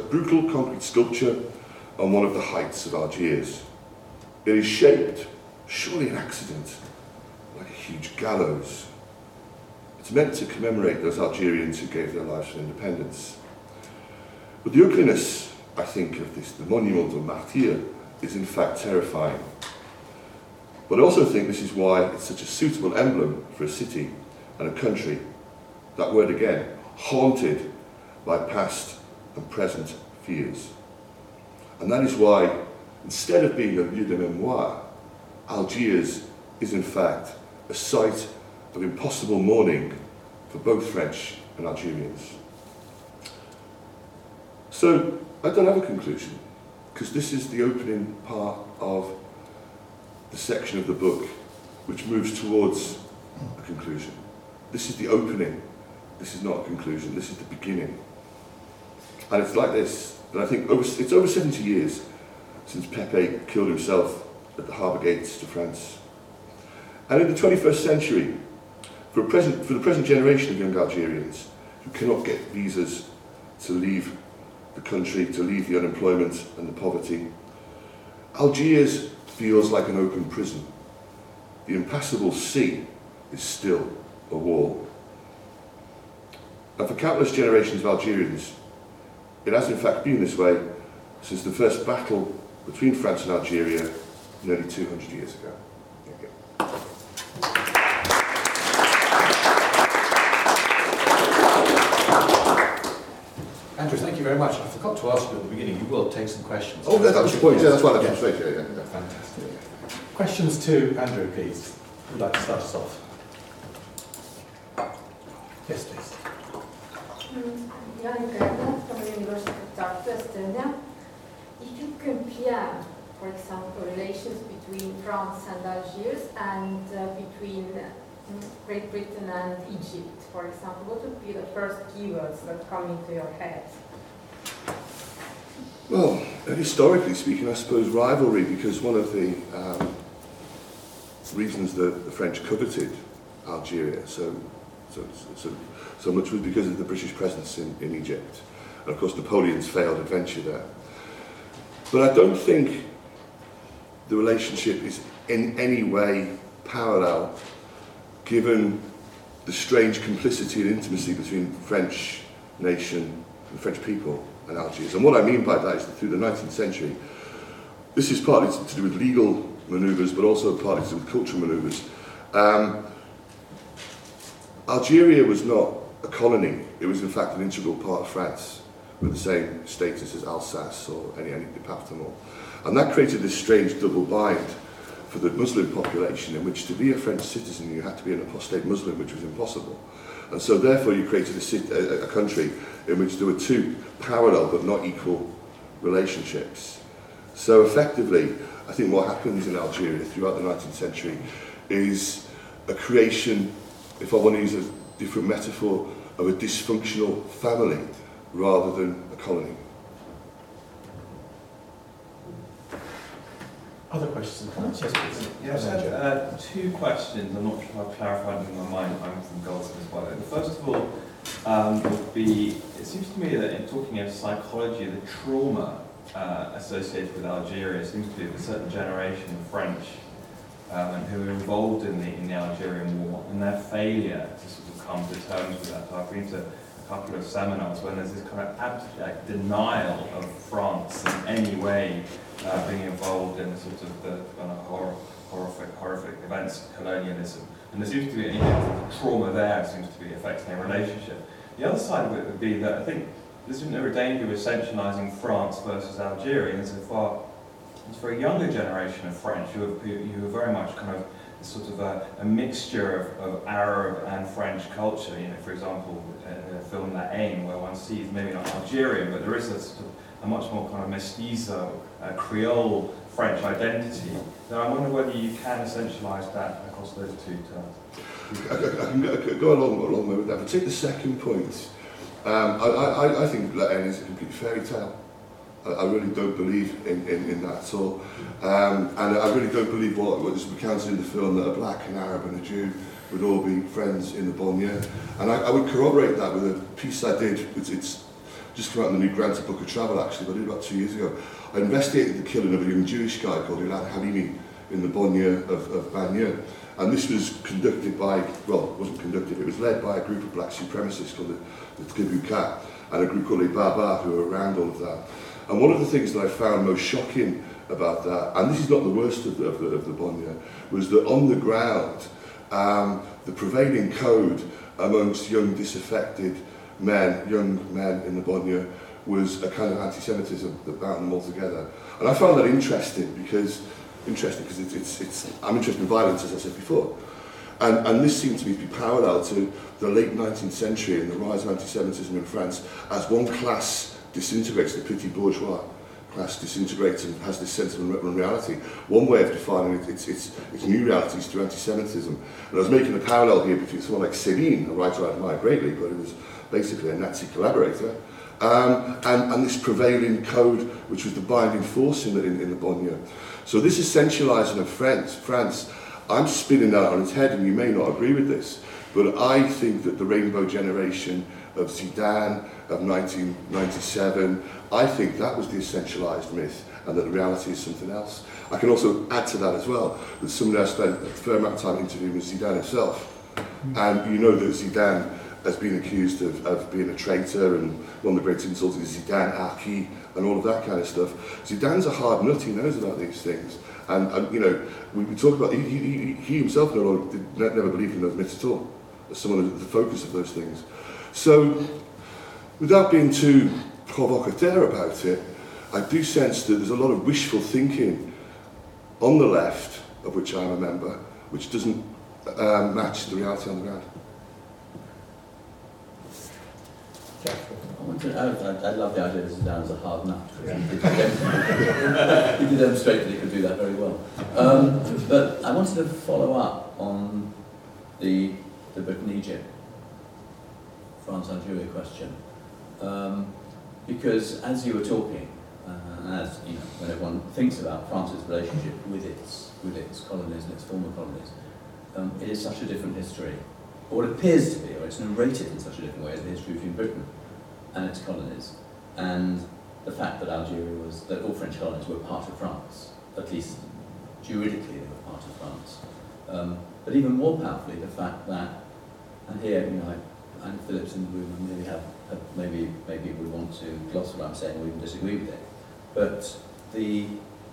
S3: on one of the heights of Algiers. It is shaped, surely an accident, like a huge gallows. It's meant to commemorate those Algerians who gave their lives for independence. But the ugliness, I think, of this, the Monument aux Martyrs, is in fact terrifying. But I also think this is why it's such a suitable emblem for a city and a country. That word again, haunted by past and present fears. And that is why, instead of being a lieu de mémoire, Algiers is in fact a site of impossible mourning for both French and Algerians. So, I don't have a conclusion, because this is the opening part of the section of the book which moves towards a conclusion. This is the opening. This is not a conclusion. This is the beginning. And it's like this. And I think it's over 70 years since Pepe killed himself at the harbour gates to France. And in the 21st century, for the present generation of young Algerians who cannot get visas to leave the country, to leave the unemployment and the poverty, Algiers feels like an open prison. The impassable sea is still a wall. And for countless generations of Algerians, it has in fact been this way since the first battle between France and Algeria nearly 200 years ago. Thank you.
S2: Andrew, thank you very much. I forgot to ask you at the beginning, you will take some questions.
S3: Oh, that was the point. Yeah, that's why I came straight here. Yeah.
S2: Fantastic. Questions to Andrew, please. Who'd like to start us off? Yes, please.
S8: Jan Gerber from the University of Tartu, Estonia. If you compare, for example, relations between France and Algiers and between Great Britain and Egypt, for example, what would be the first keywords that come into your head?
S3: Well, historically speaking, I suppose rivalry, because one of the reasons that the French coveted Algeria so much was because of the British presence in Egypt. And of course, Napoleon's failed adventure there. But I don't think the relationship is in any way parallel, given the strange complicity and intimacy between the French nation, the French people, and Algiers. And what I mean by that is that through the 19th century, this is partly to do with legal manoeuvres, but also partly to do with cultural manoeuvres. Algeria was not a colony, it was in fact an integral part of France, with the same status as Alsace or any département. And that created this strange double bind for the Muslim population, in which to be a French citizen you had to be an apostate Muslim, which was impossible. And so therefore you created a country in which there were two parallel but not equal relationships. So effectively, I think what happens in Algeria throughout the 19th century is a creation, if I want to use a different metaphor, of a dysfunctional family rather than a colony.
S2: Other questions? Yes, please.
S9: Yes, I had two questions. I'm not sure if I've clarified them in my mind. I'm from Goldsmiths, by the way. The first of all would be, it seems to me that in talking of psychology, the trauma associated with Algeria seems to be of a certain generation of French who were involved in the Algerian War, and their failure to sort of come to terms with that. I've been to a couple of seminars when there's this kind of abstract denial of France in any way being involved in sort of the kind of horrific events of colonialism. And there seems to be the trauma there seems to be affecting their relationship. The other side of it would be that I think there's no danger of essentialising France versus Algeria insofar as for a younger generation of French who are very much kind of sort of a mixture of Arab and French culture. You know, for example, in a film La Haine, where one sees maybe not Algerian, but there is a sort of a much more kind of mestizo, Creole French identity. Now I wonder whether you can essentialise that across those two terms.
S3: I can go along with that. But take the second point. I think La Haine is a complete fairy tale. I really don't believe in that at all. And I really don't believe what is recounted in the film, that a black, an Arab and a Jew would all be friends in the banlieue. And I would corroborate that with a piece I did. It's just come out in the new Granta Book of Travel, actually, but I did about 2 years ago. I investigated the killing of a young Jewish guy called Ilan Halimi in the banlieue of Bagneux. And this was conducted by, well, it wasn't conducted, it was led by a group of black supremacists called the Tribucat, and a group called les Barbares who were around all of that. And one of the things that I found most shocking about that, and this is not the worst of the banlieue, was that on the ground, the prevailing code amongst young disaffected men, young men in the banlieue, was a kind of anti-Semitism that bound them all together. And I found that interesting because I'm interested in violence, as I said before. And this seemed to me to be parallel to the late 19th century and the rise of anti-Semitism in France as one class disintegrates, the petit bourgeois, class disintegrates and has this sense of unreality. One way of defining its new reality is through anti-Semitism. And I was making a parallel here between someone like Céline, a writer I admire greatly, but who was basically a Nazi collaborator, and this prevailing code, which was the binding force in the Bonnier. So this essentialising of France, I'm spinning that on its head, and you may not agree with this, but I think that the rainbow generation of Zidane, of 1997, I think that was the essentialised myth, and that the reality is something else. I can also add to that as well, that somebody I spent a fair amount of time interviewing with Zidane himself, and you know that Zidane has been accused of being a traitor, and one of the great insults is Zidane-archi, and all of that kind of stuff. Zidane's a hard nut, he knows about these things. And you know, we talk about, he himself never believed in those myths at all, as someone at the focus of those things. So, without being too provocateur about it, I do sense that there's a lot of wishful thinking on the left, of which I'm a member, which doesn't match the reality on the ground.
S10: I love the idea that Zidane is a hard nut. He did demonstrate that he could do that very well. But I wanted to follow up on the Britain-Egypt, France-Algeria question, because as you were talking, as you know, when everyone thinks about France's relationship with its colonies and its former colonies, it is such a different history, or it appears to be, or it's narrated in such a different way as the history between Britain and its colonies, and the fact that that all French colonies were part of France, at least juridically they were part of France. But even more powerfully, the fact that, and here, you know, and Philip's in the room, and maybe would want to gloss what I'm saying or even disagree with it, but the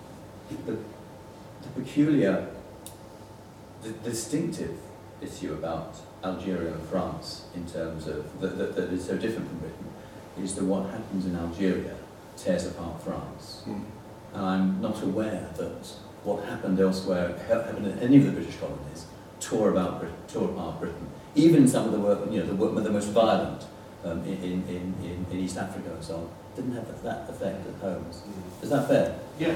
S10: peculiar, the distinctive issue about Algeria and France in terms of that is so different from Britain is that what happens in Algeria tears apart France. And I'm not aware that what happened elsewhere, happened in any of the British colonies, tore apart Britain. Even some of the most violent in East Africa and so on, didn't have that effect at home. Is that fair?
S2: Yeah.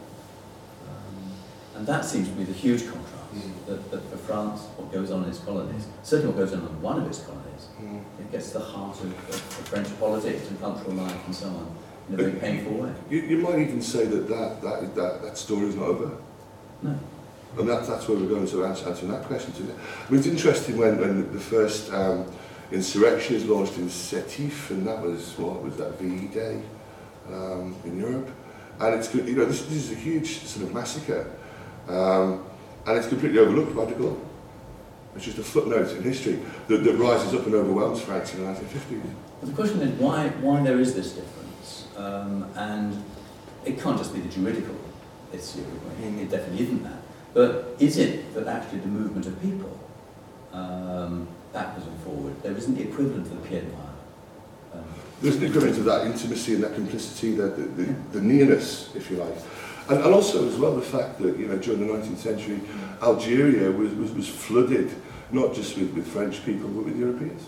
S10: And that seems to be the huge contrast, that for France, what goes on in its colonies, certainly what goes on in one of its colonies, it gets to the heart of French politics and cultural life and so on, in a very painful way.
S3: You might even say that story is not over.
S10: No.
S3: And that's where we're going to answer that question today. I mean, it's interesting when the first insurrection is launched in Sétif, and that was, what was that, VE Day in Europe. And it's, you know, this is a huge sort of massacre. And it's completely overlooked by de Gaulle. It's just a footnote in history that rises up and overwhelms France in the 1950s.
S10: But the question is why there is this difference, and it can't just be the juridical issue. It definitely isn't that. But is it that actually the movement of people, backwards and forward, there isn't the equivalent of the Pied Noir?
S3: There's an equivalent of that intimacy and that complicity, the nearness, if you like. And also, as well, the fact that, you know, during the 19th century, Algeria was flooded, not just with French people, but with Europeans.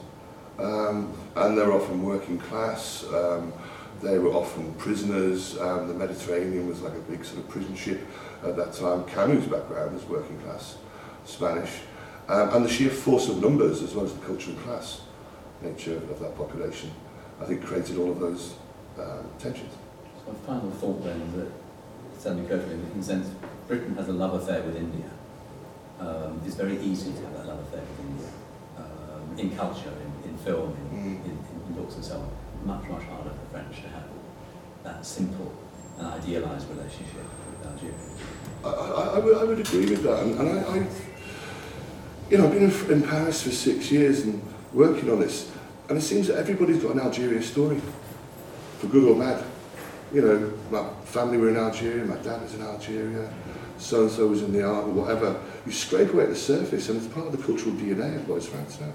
S3: And they were often working class, they were often prisoners, the Mediterranean was like a big sort of prison ship at that time. Camus' background was working class, Spanish, and the sheer force of numbers, as well as the cultural class nature of that population, I think created all of those tensions.
S10: So a final thought then, that certainly occurred to me, in the sense Britain has a love affair with India. It's very easy to have that love affair with India, in culture, in film, in books and so on. Much, much harder for French to have that simple and idealised relationship with Algeria.
S3: I would agree with that, and I you know, I've been in Paris for 6 years and working on this, and it seems that everybody's got an Algeria story, for good or bad. You know, my family were in Algeria, my dad was in Algeria, so-and-so was in the army, whatever. You scrape away at the surface, and it's part of the cultural DNA of what is France now.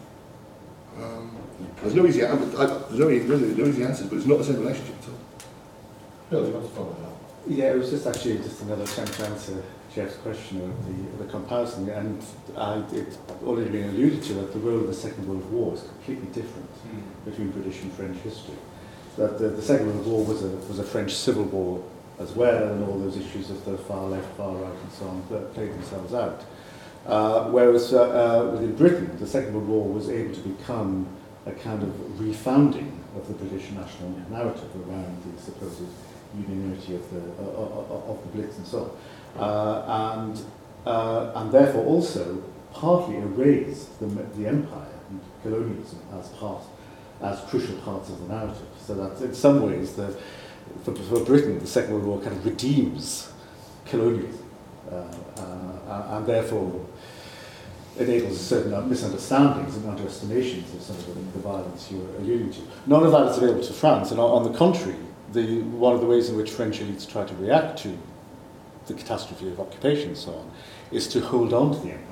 S3: There's no easy answers, but it's not the same relationship at all.
S2: Bill, you want to follow that?
S11: Yeah, it was just another attempt to answer Jeff's question of the comparison, and it's already been alluded to that the role of the Second World War is completely different between British and French history. that the Second World War was a French civil war as well, and all those issues of the far left, far right, and so on played themselves out. Whereas within Britain, the Second World War was able to become a kind of refounding of the British national narrative around the supposed unanimity of the Blitz and so on, and therefore also partly erased the empire and colonialism as crucial parts of the narrative. So that in some ways, for Britain, the Second World War kind of redeems colonialism, and therefore enables certain misunderstandings and underestimations of some of the violence you were alluding to. None of that is available to France, and on the contrary, one of the ways in which French elites try to react to the catastrophe of occupation and so on is to hold on to the empire,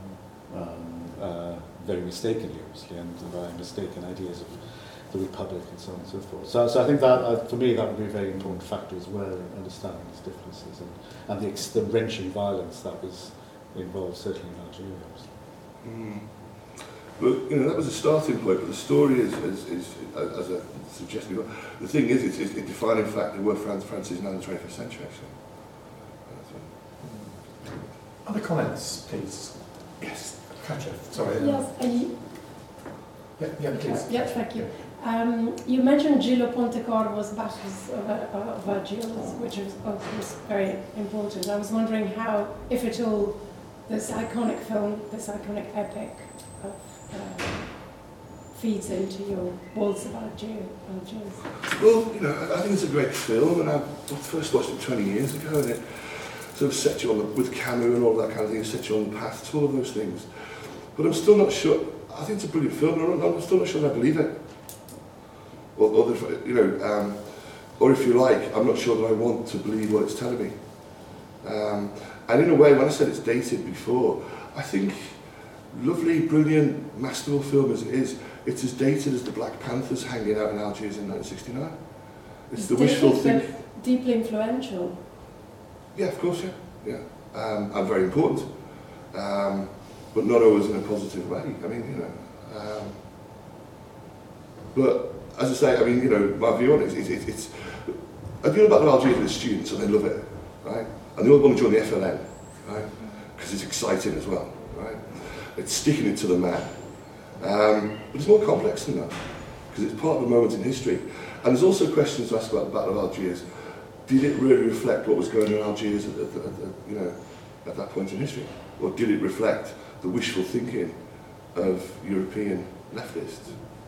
S11: very mistakenly, obviously, and by mistaken ideas of the Republic and so on and so forth. So I think that, for me, that would be a very important factor as well in understanding these differences and the wrenching violence that was involved, certainly in Algeria.
S3: But that was a starting point. But the story is as I suggested before, the thing is, it's a defining factor where France is now in the 21st century. Actually.
S2: Other comments, please? Yes, Katja, sorry.
S12: Yes,
S2: please.
S12: Yeah, thank you. You mentioned Gilles Pontecorvo's was Battles of Algiers, which is of course very important. I was wondering how, if at all, this iconic film, this iconic epic feeds into your Waltz of Algiers.
S3: Well, I think it's a great film, and I first watched it 20 years ago, and it sort of set you on with Camus and all that kind of thing, it set you on the path to all of those things. But I'm still not sure. I think it's a brilliant film, and I'm still not sure that I believe it. Or if you like, I'm not sure that I want to believe what it's telling me. And in a way, when I said it's dated before, I think lovely, brilliant, masterful film as it is, it's as dated as the Black Panthers hanging out in Algiers in 1969. It's the wishful thinking.
S12: Deeply influential.
S3: Yeah, of course, yeah. And very important. But not always in a positive way. I mean, but as I say, I mean, my view on it is it's I feel about Algeria with students, and they love it, right? And they all want to join the FLN, right? Because it's exciting as well, right? It's sticking it to the man. But it's more complex than that, because it's part of a moment in history. And there's also questions to ask about the Battle of Algiers. Did it really reflect what was going on in Algiers at that point in history? Or did it reflect the wishful thinking of European leftists?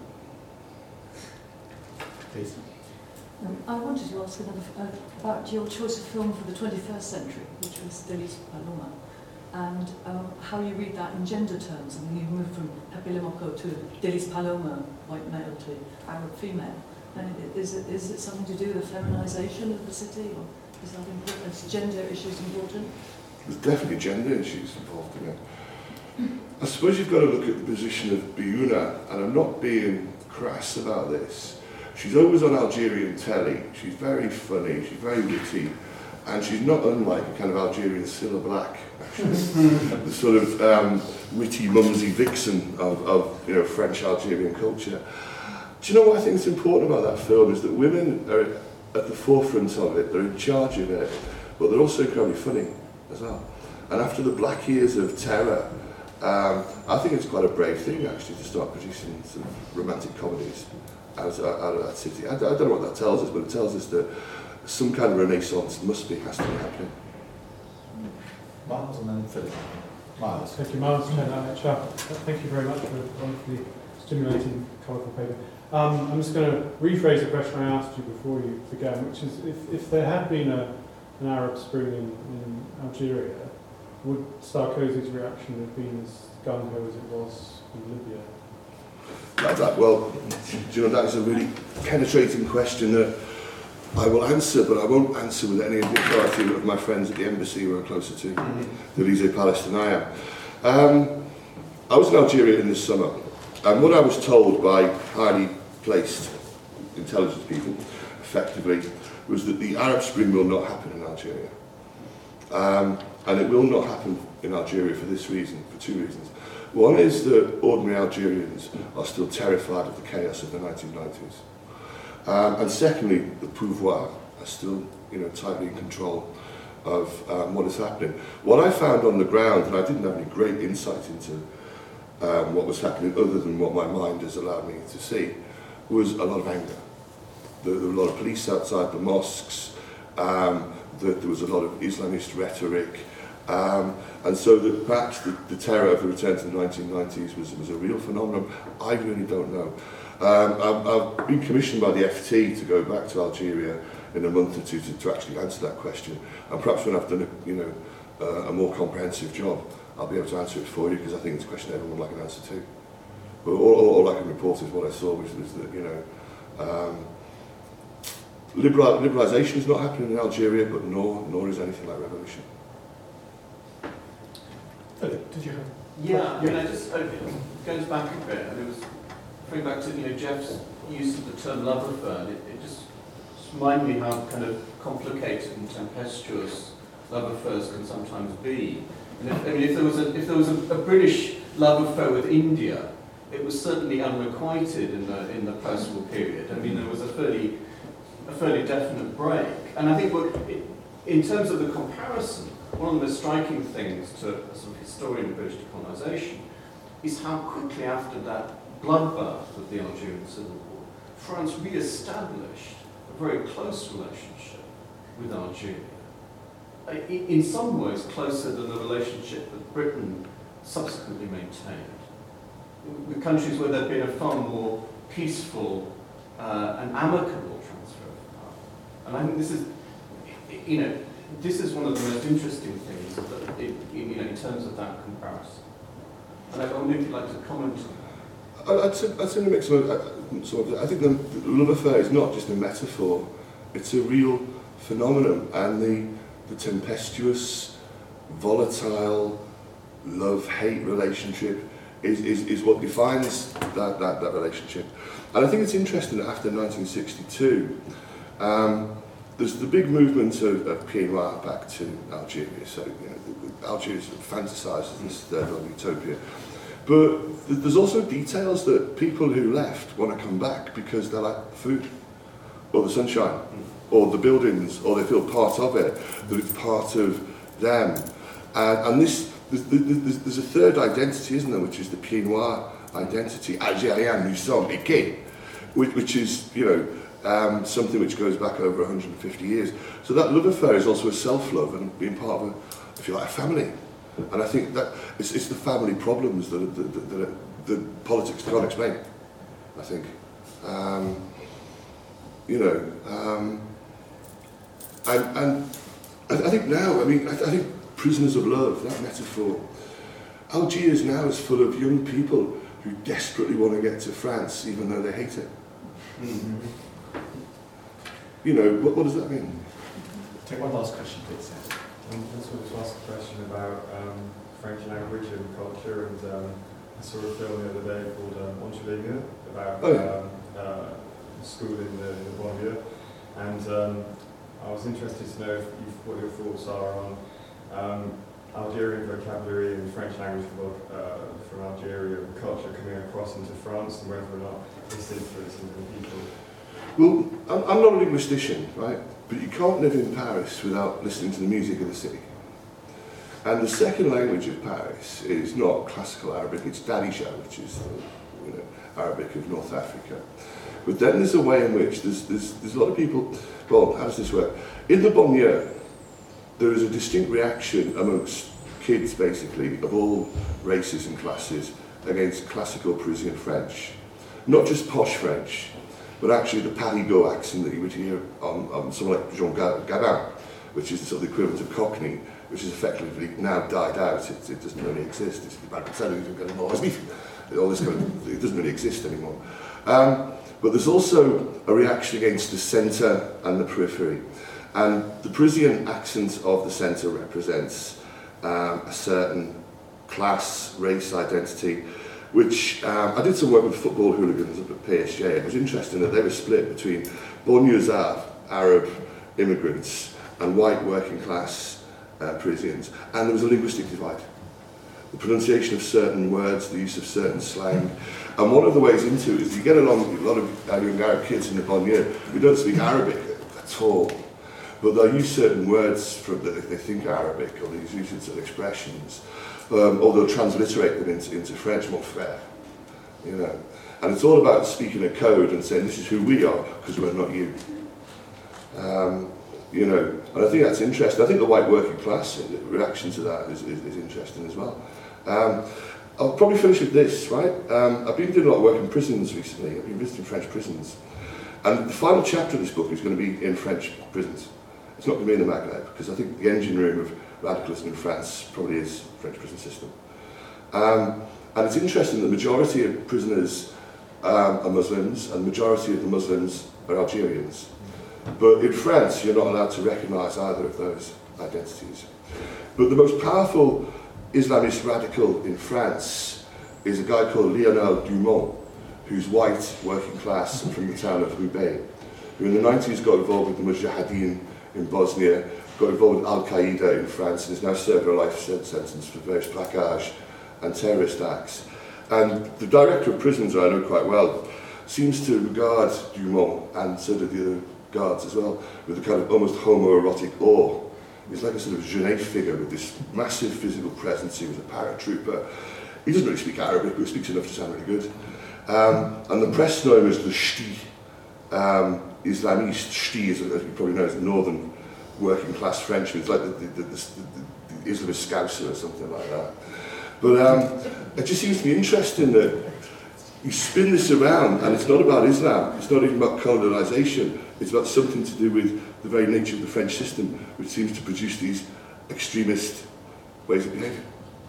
S2: Please.
S13: I wanted to ask about your choice of film for the 21st century, which was Delis Paloma, and how you read that in gender terms. I mean, you've moved from Pepe Le Moko to Delis Paloma, white male, to Arab female. And is it something to do with the feminization of the city, or is that important? Is gender issues important?
S3: There's definitely gender issues involved in it. I suppose you've got to look at the position of Biouna, and I'm not being crass about this. She's always on Algerian telly. She's very funny, she's very witty, and she's not unlike a kind of Algerian Cilla Black, actually. The sort of witty, mumsy vixen of French Algerian culture. Do you know what I think is important about that film is that women are at the forefront of it, they're in charge of it, but they're also incredibly funny as well. And after the black years of terror, I think it's quite a brave thing actually to start producing sort of romantic comedies out of that city. I don't know what that tells us, but it tells us that some kind of renaissance has to be happening.
S2: Miles and then Philip. Miles.
S14: Thank you, Miles. Thank you very much for a wonderfully stimulating, colourful paper. I'm just going to rephrase the question I asked you before you began, which is if there had been an Arab Spring in Algeria, would Sarkozy's reaction have been as gung-ho as it was in Libya?
S3: Well, that is a really penetrating question that I will answer, but I won't answer with any of the authority of my friends at the embassy who are closer to the Élysée Palace than I am. I was in Algeria in the summer, and what I was told by highly placed intelligence people, effectively, was that the Arab Spring will not happen in Algeria. And it will not happen in Algeria for this reason, for two reasons. One is that ordinary Algerians are still terrified of the chaos of the 1990s. And secondly, the pouvoir are still, tightly in control of what is happening. What I found on the ground, and I didn't have any great insight into what was happening other than what my mind has allowed me to see, was a lot of anger. There were a lot of police outside the mosques, there was a lot of Islamist rhetoric, and so that perhaps the terror of the return to the 1990s was a real phenomenon. I really don't know. I've been commissioned by the FT to go back to Algeria in a month or two to actually answer that question, and perhaps when I've done a more comprehensive job, I'll be able to answer it for you, because I think it's a question everyone would like an answer to. But all I can report is what I saw, which was that liberalisation is not happening in Algeria, but nor is anything like revolution.
S2: Philip, did you have?
S15: Yeah, I mean, goes back a bit, and it was going back to Jeff's use of the term love affair. It just reminded me how kind of complicated and tempestuous love affairs can sometimes be. And if there was a British love affair with India, it was certainly unrequited in the post-war period. I mean, there was a fairly definite break. And I think in terms of the comparison, one of the most striking things to a sort of historian of British decolonisation is how quickly after that bloodbath of the Algerian Civil War, France re-established a very close relationship with Algeria. In some ways closer than the relationship that Britain subsequently maintained. With countries where there had been a far more peaceful and amicable transfer of power. And I think this is one of the most interesting things in terms of that comparison. And I wonder if you'd like to comment on that.
S3: I'd say to make some of that. I think the love affair is not just a metaphor, it's a real phenomenon, and the tempestuous, volatile, love-hate relationship is what defines that relationship. And I think it's interesting that after 1962, there's the big movement of Pieds Noirs back to Algeria. So Algeria sort of fantasises this third world utopia. But there's also details that people who left want to come back because they like the food, or the sunshine, or the buildings, or they feel part of it, that it's part of them. And there's a third identity, isn't there, which is the Pieds Noirs identity, Algérien, nous sommes équés, which is, something which goes back over 150 years. So that love affair is also a self-love and being part of if you like, a family. And I think that it's the family problems that politics can't explain, I think. And I think now, I think prisoners of love, that metaphor, Algiers now is full of young people who desperately want to get to France, even though they hate it. Mm-hmm. What does that mean?
S2: Take one last question, please.
S16: I just wanted to ask a question about French language and culture, and I saw a film the other day called Entreligne about school in the banlieue, and I was interested to know what your thoughts are on Algerian vocabulary and French language from Algeria and culture coming across into France, and whether or not this influencing people.
S3: Well, I'm not a linguistician, right? But you can't live in Paris without listening to the music of the city. And the second language of Paris is not classical Arabic, it's Darija, which is Arabic of North Africa. But then there's a way in which there's a lot of people, well, how does this work? In the banlieue, there is a distinct reaction amongst kids, basically, of all races and classes, against classical Parisian French. Not just posh French, but actually the Parigot accent that you would hear on someone like Jean Gabin, which is the sort of equivalent of Cockney, which is effectively now died out. It doesn't really exist. It's all this kind of, it doesn't really exist anymore. But there's also a reaction against the centre and the periphery. And the Parisian accent of the centre represents a certain class, race identity, which I did some work with football hooligans up at PSG. It was interesting that they were split between banlieusards, Arab immigrants, and white working class Parisians, and there was a linguistic divide. the pronunciation of certain words, the use of certain slang. And one of the ways into it is you get along with a lot of young Arab kids in the banlieue who don't speak Arabic at all, but they'll use certain words that they think are Arabic, or they use certain expressions, or they'll transliterate them into French, mon frère, you know. And it's all about speaking a code and saying this is who we are, because we're not you. You know, and I think that's interesting. I think the white working class reaction to that is interesting as well. I'll probably finish with this, right? I've been doing a lot of work in prisons recently. I've been visiting French prisons. And the final chapter of this book is going to be in French prisons. It's not going to be in the Maghreb, because I think the engine room of radicalism in France probably is the French prison system. And it's interesting that the majority of prisoners are Muslims, and the majority of the Muslims are Algerians. But in France, you're not allowed to recognise either of those identities. But the most powerful Islamist radical in France is a guy called Lionel Dumont, who's white, working class, and from the town of Roubaix, who in the 90s got involved with the Mujahideen in Bosnia, got involved with Al-Qaeda in France, and is now serving a life sentence for various plaquage and terrorist acts. And the director of prisons, who I know quite well, seems to regard Dumont, and so do the other guards as well, with a kind of almost homoerotic awe. He's like a sort of Genet figure with this massive physical presence. He was a paratrooper. He doesn't really speak Arabic, but he speaks enough to sound really good. And the press know him as the Ch'ti, Islamiste. Ch'ti, as you probably know, is the northern working class Frenchman. It's like the Islamist Scouser or something like that. But it just seems to be interesting that you spin this around, and it's not about Islam, it's not even about colonisation, it's about something to do with the very nature of the French system, which seems to produce these extremist ways of behaving.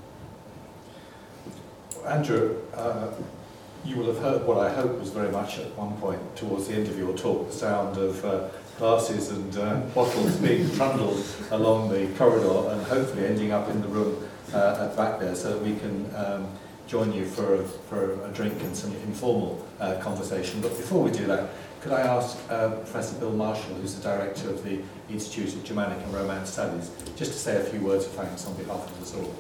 S2: Andrew, you will have heard what I hope was very much at one point towards the end of your talk, the sound of glasses and bottles being trundled along the corridor and hopefully ending up in the room at the back there, so that we can join you for a drink and some informal conversation. But before we do that, could I ask Professor Bill Marshall, who's the director of the Institute of Germanic and Romance Studies, just to say a few words of thanks on behalf of us all.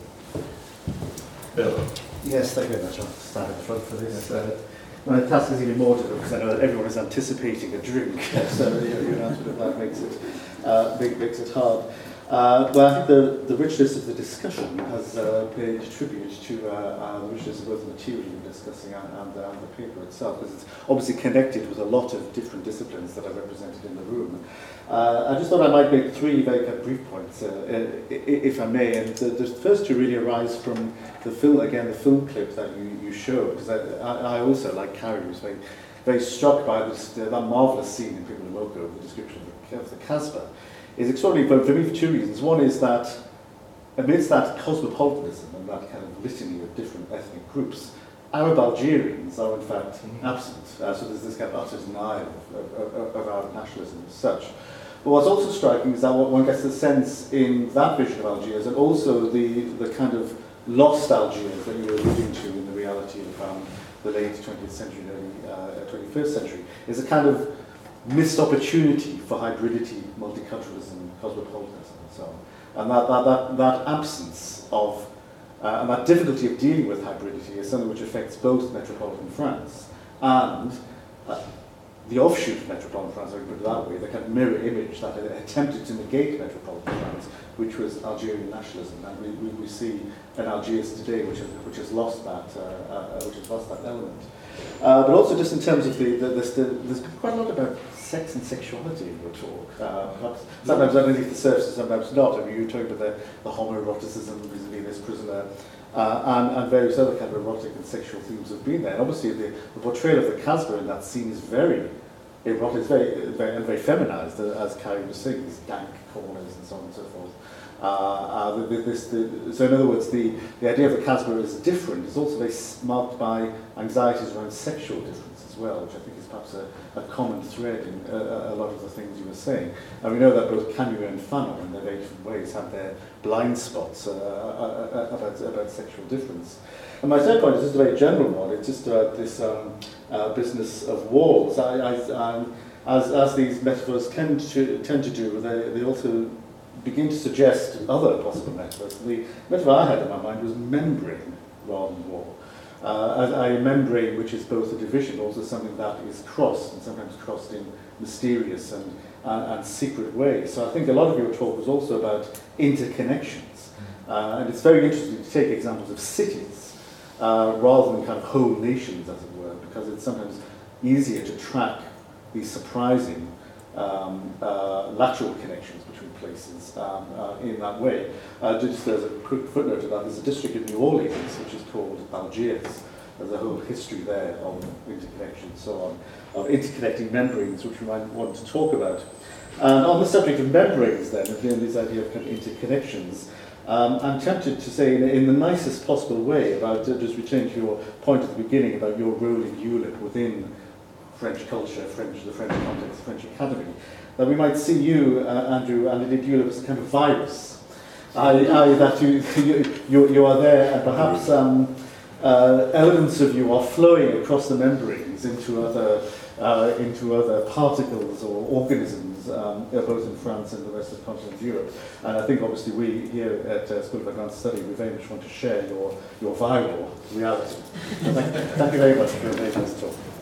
S2: Bill.
S11: Yes, thank you very much. I'll stand in front for this. My task is even more difficult because I know that everyone is anticipating a drink, so your announcement of that makes it hard. Well, I think the richness of the discussion has paid tribute to the richness of both the material you're discussing and the paper itself, because it's obviously connected with a lot of different disciplines that are represented in the room. I just thought I might make three very brief points, if I may. And the first two really arise from the film clip that you showed, because I also, like Carrie, was very struck by that marvellous scene in People Moko, the description of the Casbah. Is extraordinary for me for two reasons. One is that amidst that cosmopolitanism and that kind of litany of different ethnic groups, Arab Algerians are in fact absent. So there's this kind of utter denial of Arab nationalism as such. But what's also striking is that one gets the sense in that vision of Algiers, and also the kind of lost Algiers that you were alluding to in the reality of the late 20th century and early 21st century, is a kind of missed opportunity for hybridity, multiculturalism, cosmopolitanism, and so on. And that absence of, and that difficulty of dealing with hybridity is something which affects both metropolitan France and the offshoot of metropolitan France, I can put it that way, the kind of mirror image that attempted to negate metropolitan France, which was Algerian nationalism. And we see an Algiers today which has lost that element. But also just in terms of there's been quite a lot about sex and sexuality in your talk. Sometimes underneath the surface, sometimes not. I mean, you were talking about the homoeroticism vis-a-vis this prisoner, and various other kind of erotic and sexual themes have been there. And obviously the portrayal of the Casbah in that scene is very erotic, it's very feminized, as Carrie was saying, these dank corners and so on and so forth. So in other words, the idea of the Casbah is different. It's also very marked by anxieties around sexual difference as well, which I think is perhaps a common thread in a lot of the things you were saying. And we know that both Camus and Fanon, in their very different ways, have their blind spots about sexual difference. And my third point is just a very general one. It's just about this business of walls. As these metaphors tend to do, they also begin to suggest other possible metaphors. The metaphor I had in my mind was membrane rather than wall. A membrane which is both a division, also something that is crossed, and sometimes crossed in mysterious and secret ways. So I think a lot of your talk was also about interconnections. And it's very interesting to take examples of cities rather than kind of whole nations, as it were, because it's sometimes easier to track these surprising lateral connections between places in that way. Just as a quick footnote to that, there's a district in New Orleans which is called Algiers. There's a whole history there of interconnection and so on, of interconnecting membranes, which we might want to talk about. And on the subject of membranes then, again, this idea of kind of interconnections, I'm tempted to say in the nicest possible way about, just returning to your point at the beginning about your role in ULIP within French culture, the French context, the French Academy, that we might see you, Andrew, and indeed ULIP as a kind of virus. That you are there, and perhaps elements of you are flowing across the membranes into other particles or organisms, both in France and the rest of continental Europe. And I think obviously we here at School of Advanced Study, we very much want to share your viral reality. So thank you very much for making this talk.